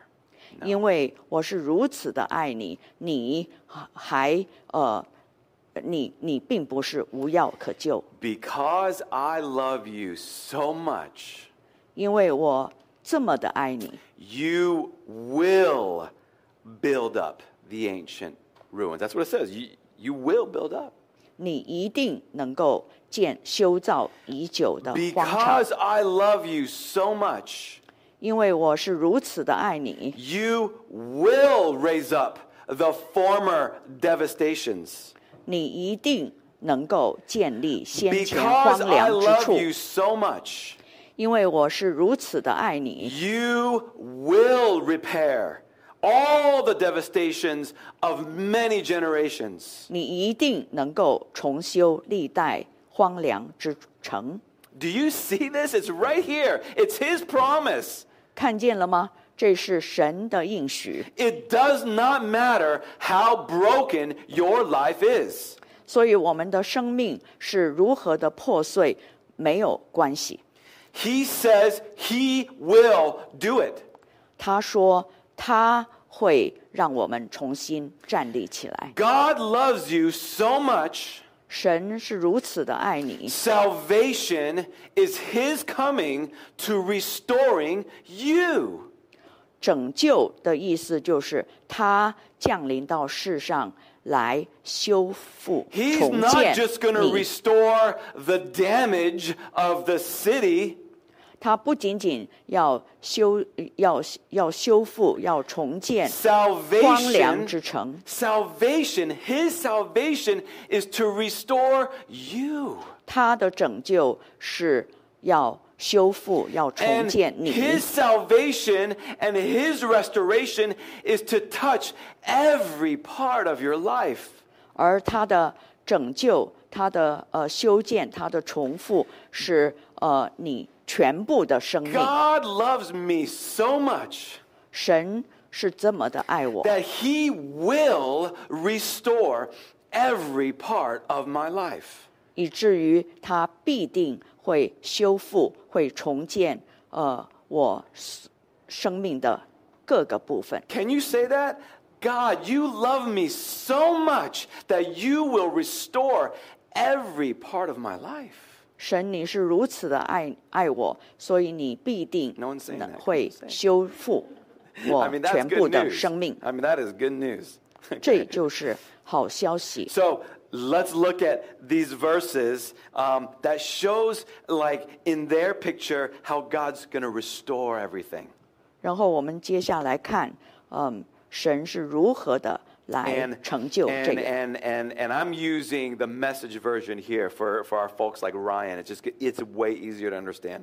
因为我是如此的爱你，你还呃，你你并不是无药可救。 Because I love you so much, 因为我这么的爱你， you will build up the ancient ruins. That's what it says. You, you will build up. 你一定能够建修造已久的荒场。 Because I love you so much, 因为我是如此的爱你， you will raise up the former devastations. 你一定能够建立先前荒 Because I 凉之 love 处。 you so much, 因为我是如此的爱你， you will repair all the devastations of many generations. 你一定能够重修历代荒凉之城。 Do you see this? It's right here. It's His promise. 看见了吗？这是神的应许。 It does not matter how broken your life is. 所以我们的生命是如何的破碎，没有关系。 He says He will do it. 他说他会让我们重新站立起来。 God loves you so much. 神是如此的爱你， Salvation is His coming to restoring you. 拯救的意思就是他降临到世上来修复、 He's 重 not 建 just going to 你。 restore the damage of the city. 他不仅仅要修、要要修复、要重建荒凉 Salvation, 之城。 salvation, His salvation is to restore you. 他的拯救是要修复、要重 And 建你。 His salvation and His restoration is to touch every part of your life. 而他的拯救、他的呃修建、他的重复是呃你全部的生命。 God loves me so much 神是这么的爱我， that He will restore every part of my life. 以至于他必定会修复、会重建呃我生命的各个部分。 Can you say that? God, you love me so much that you will restore every part of my life. 神，你是如此的爱爱我，所以你必定 No one's saying 能 that. 会修复我 I mean, that's 全部 good 的 news. 生命。 I mean, that is good news. 这就是好消息。 So let's look at these verses um, that shows, like in their picture, how God's going to restore everything. 然后我们接下来看，嗯，神是如何的来 And, 成就这 and, 个。 and, and, and I'm using the Message version here for, for our folks like Ryan. It's just it's way easier to understand.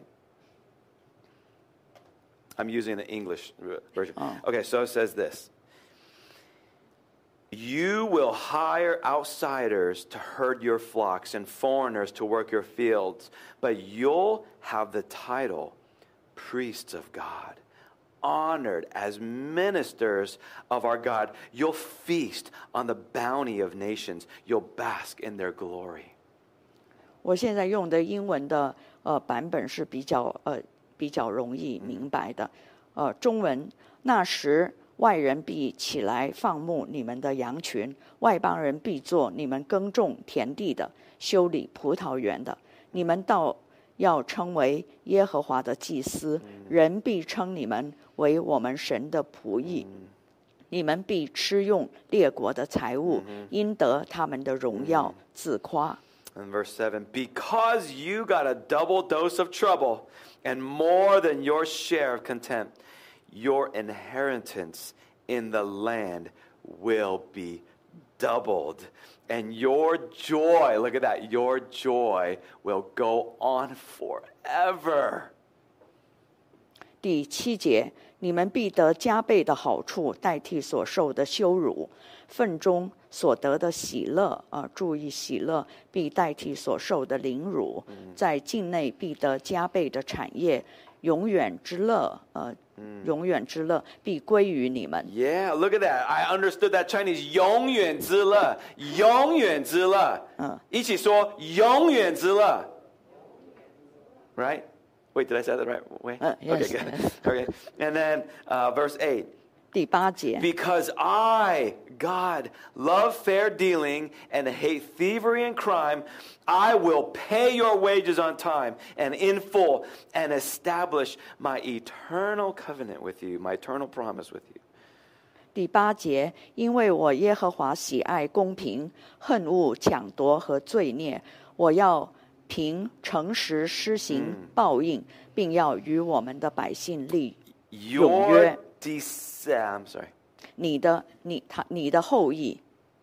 I'm using the English version. Okay, so it says this. You will hire outsiders to herd your flocks and foreigners to work your fields, but you'll have the title priests of God, honored as ministers of our God. You'll feast on the bounty of nations. You'll bask in their glory. 我现在用的英文的呃版本是比较呃比较容易明白的，呃，中文那时外人必起来放牧你们的羊群，外邦人必做你们耕种田地的、修理葡萄园的，你们倒要称为耶和华的祭司，人必称你们为我们神的仆役。你们必吃用列国的财物，因得他们的荣耀自夸。 And verse seven, because you got a double dose of trouble and more than your share of contempt, your inheritance in the land will be doubled. And your joy, look at that, your joy will go on forever. 第七节，你们必得加倍的好处，代替所受的羞辱；份中所得的喜乐，啊、呃，注意喜乐必代替所受的凌辱；在境内必得加倍的产业，永远之乐，呃，永远之乐必归于你们。 Yeah, look at that. I understood that Chinese. 永远之乐，永远之乐。一起说永远之乐。Right? Wait, did I say that the right way? Uh, yes. Okay, good. Okay. And then uh, verse eight. 第八节， Because I, God, love fair dealing and hate thievery and crime, I will pay your wages on time and in full and establish my eternal covenant with you, my eternal promise with you. 第八节，因为我耶和华喜爱公平，恨恶抢夺和罪孽，我要凭诚实施行报应，并要与我们的百姓立永约。 Your de- I'm sorry. 你的你他你的后裔，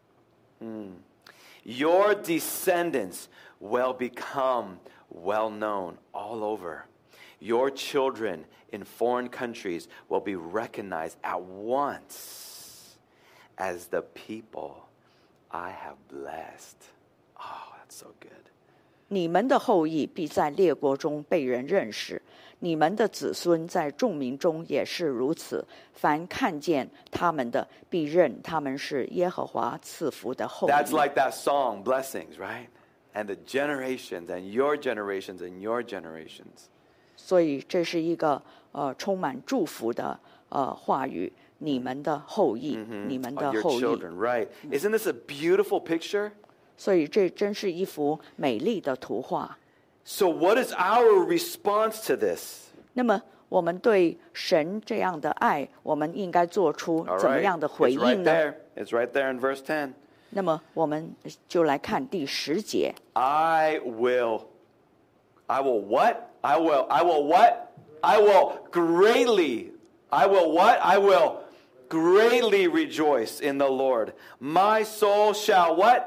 Your descendants will become well known all over. Your children in foreign countries will be recognized at once as the people I have blessed. Oh, that's so good. 你们的后裔必在列国中被人认识，你们的子孙在众民中也是如此。凡看见他们的，必认他们是耶和华赐福的后裔。 That's like that song, Blessings, right? And the generations and your generations and your generations. 所以这是一个呃充满祝福的呃话语，你们的后裔，你们的 Your 后裔。 children, right? Isn't this a beautiful picture? 所以这真是一幅美丽的图画。 So what is our response to this? 那么我们对神这样的爱，我们应该做出 All 怎么 right. 样的回 It's right 应呢？ there. It's right there in verse ten. 那么我们就来看第十节。 I will, I will what? I will, I will what? I will greatly, I will what? I will greatly rejoice in the Lord. My soul shall what?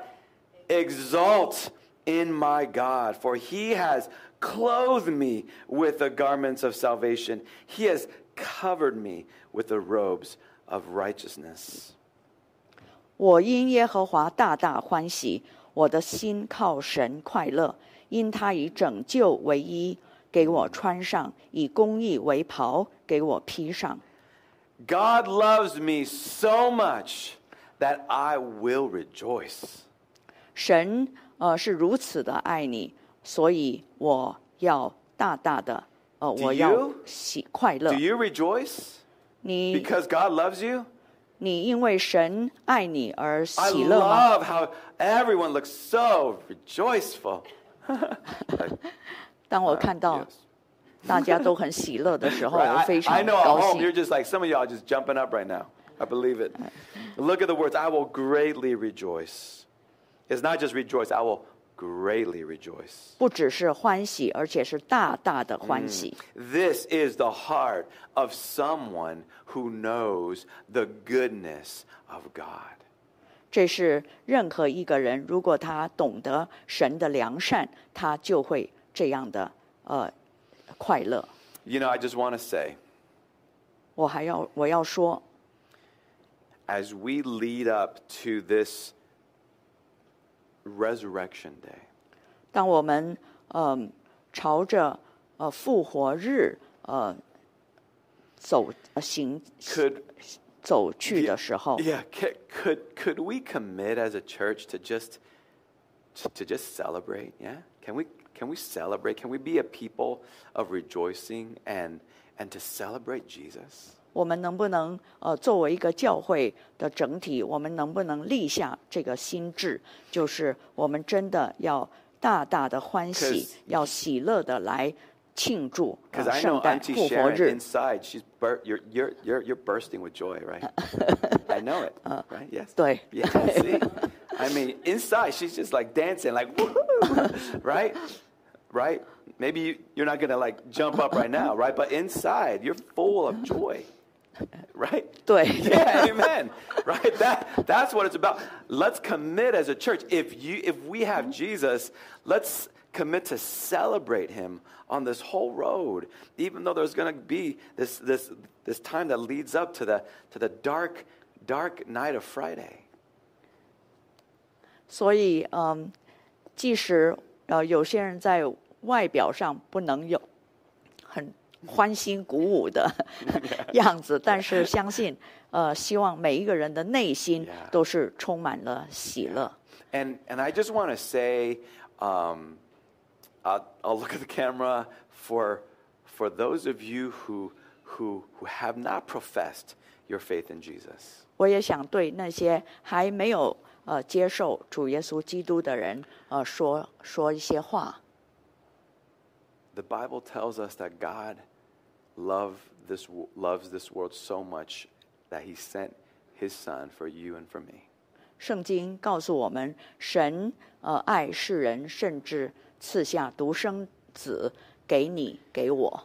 Exalt in my God, for he has clothed me with the garments of salvation. He has covered me with the robes of righteousness. 我因耶和华大大欢喜，我的心靠神快乐，因他以拯救为衣，给我穿上；以公义为袍，给我披上。 God loves me so much that I will rejoice. 神呃是如此的爱你，所以我要大大的呃 Do 我要 you? 喜快乐 Do。you rejoice 你 because God loves you? 你因为神爱你而 I 喜乐吗？ love how everyone looks so rejoiceful. 当我看到 Yes. 大家都很喜乐的时候， Right? 我非 I, I 常 know at 高 home 兴 you're。just like some of y'all just jumping up right now. I believe it. Look at the words. I will greatly rejoice. It's not just rejoice. I will greatly rejoice. 不只是欢喜，而且是大大的欢喜。 This is the heart of someone who knows the goodness of God. 这是任何一个人，如果他懂得神的良善，他就会这样的呃快乐。 You know, I just want to say, 我还要我要说， as we lead up to this Resurrection Day, 当我们嗯、呃、朝着呃复活日呃走呃行 could 走去的时候， yeah, could, could could we commit as a church to just to, to just celebrate? Yeah, can we can we celebrate? Can we be a people of rejoicing and and to celebrate Jesus? 我们能不能呃作为一个教会的整体，我们能不能立下这个心志，就是我们真的要大大的欢喜， 'Cause- 要喜乐的来庆祝 Because 呃 I know 圣诞 Auntie 复活 Sharon 日。 inside, she's bur- you're you're you're you're bursting with joy, right? I know it, right? Yes. 对 Yeah. See, I mean, inside she's just like dancing, like woohoo, right? Right? Maybe you, you're not gonna like jump up right now, right? But inside, you're full of joy, right? 对 Yeah, amen. Right? That that's what it's about. Let's commit as a church. If you if we have Jesus, let's commit to celebrate him on this whole road, even though there's going to be this this this time that leads up to the to the dark dark night of Friday. 所以嗯，即使呃有些人在外表上不能有很欢欣鼓舞的样子，但是相信呃，希望每一个人的内心 Yeah. 都是充满了喜乐。 And and I just want to say, um, I'll, I'll look at the camera for for those of you who who who have not professed your faith in Jesus. 我也想对那些还没有呃接受主耶稣基督的人，呃说说一些话。 The Bible tells us that God love this, loves this world so much that he sent his son for you and for me. 圣经告诉我们，神呃爱世人，甚至赐下独生子给你给我。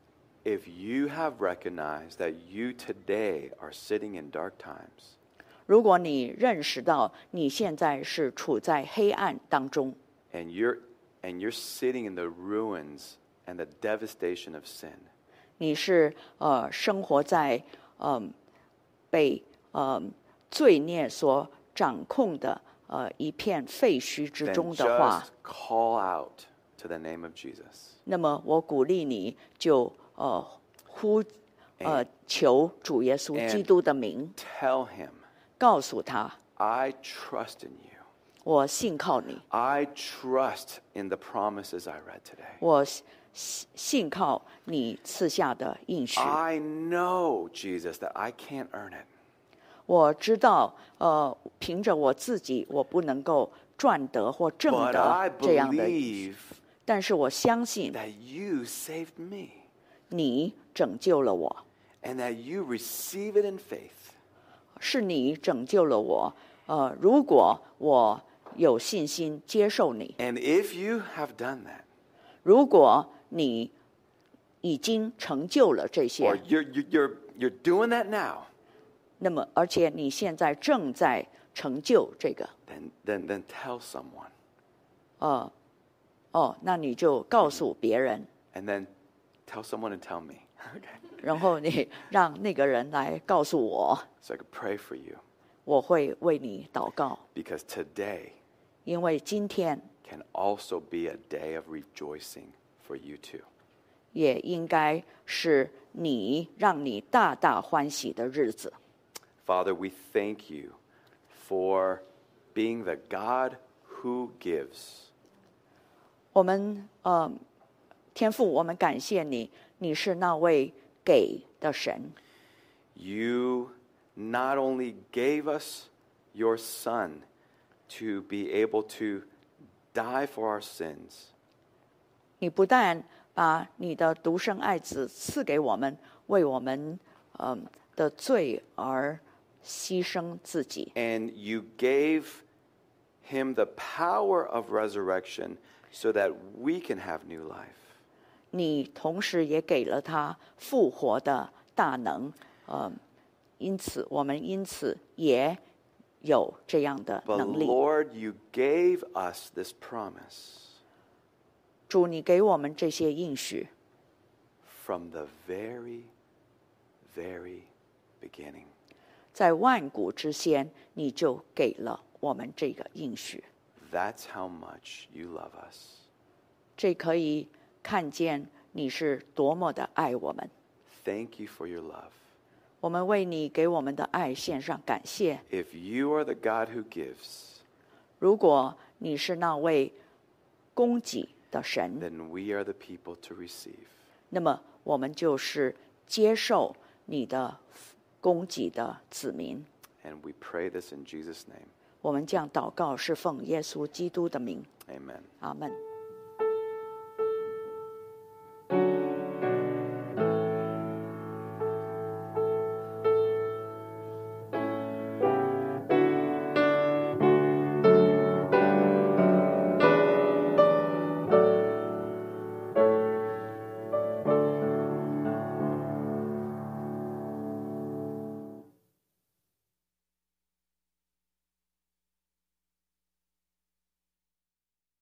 If you have recognized that you today are sitting in dark times, 如果你认识到你现在是处在黑暗当中， and you're and you're sitting in the ruins and the devastation of sin, 你是呃生活在嗯、呃、被呃罪孽所掌控的呃一片废墟之 then 中的话， just call out to the name of Jesus. 那么我鼓励你就呃呼呃求主耶稣基督的名， Tell him, 告诉他 I trust in you. 我信靠你， I trust in the promises I read today. 我信信靠你赐下的应许。 I know, Jesus, that I can't earn it. 我知道，呃，凭着我自己，我不能够赚得或挣 But I 得这样的， believe 但是我相信 that you saved me 你拯救了我， and that you receive it in faith. 是你拯救了我。呃，如果我有信心接受你， And if you have done that, 如果你已经成就了这 or 些， you're, you're, you're, you're doing that now, 那么而且你现在正在成就这个， then, then, then tell someone. 呃，哦，那你就告诉别人， And then tell someone and tell me. Okay. 然后你让那个人来告诉我， So I could pray for you. 我会为你祷告， Because today 因为今天 can also be a day of rejoicing for you too. 也应该是你让你大大欢喜的日子。 Father, we thank you for being the God who gives. 我们呃，天父，我们感谢你，你是那位给的神。 You not only gave us your Son to be able to die for our sins, 你不但把你的独生爱子赐给我们，为我们呃的罪而牺牲自己， and you gave him the power of resurrection so that we can have new life. 你同时也给了他复活的大能，呃，因此我们因此也有这样的 But 能力。 Lord, you gave us this promise 主，你给我们这些应许， from the very, very beginning. 在万古之先，你就给了我们这个应许。 That's how much you love us. 这可以看见你是多么的爱我们。 Thank you for your love. 我们为你给我们的爱献上感谢。 If you are the God who gives, 如果你是那位供给的神， then we are the people to receive. 那么我们就是接受你的供给的子民。 And we pray this in Jesus' name. 我们这样祷告，是奉耶稣基督的名。 Amen. 阿门。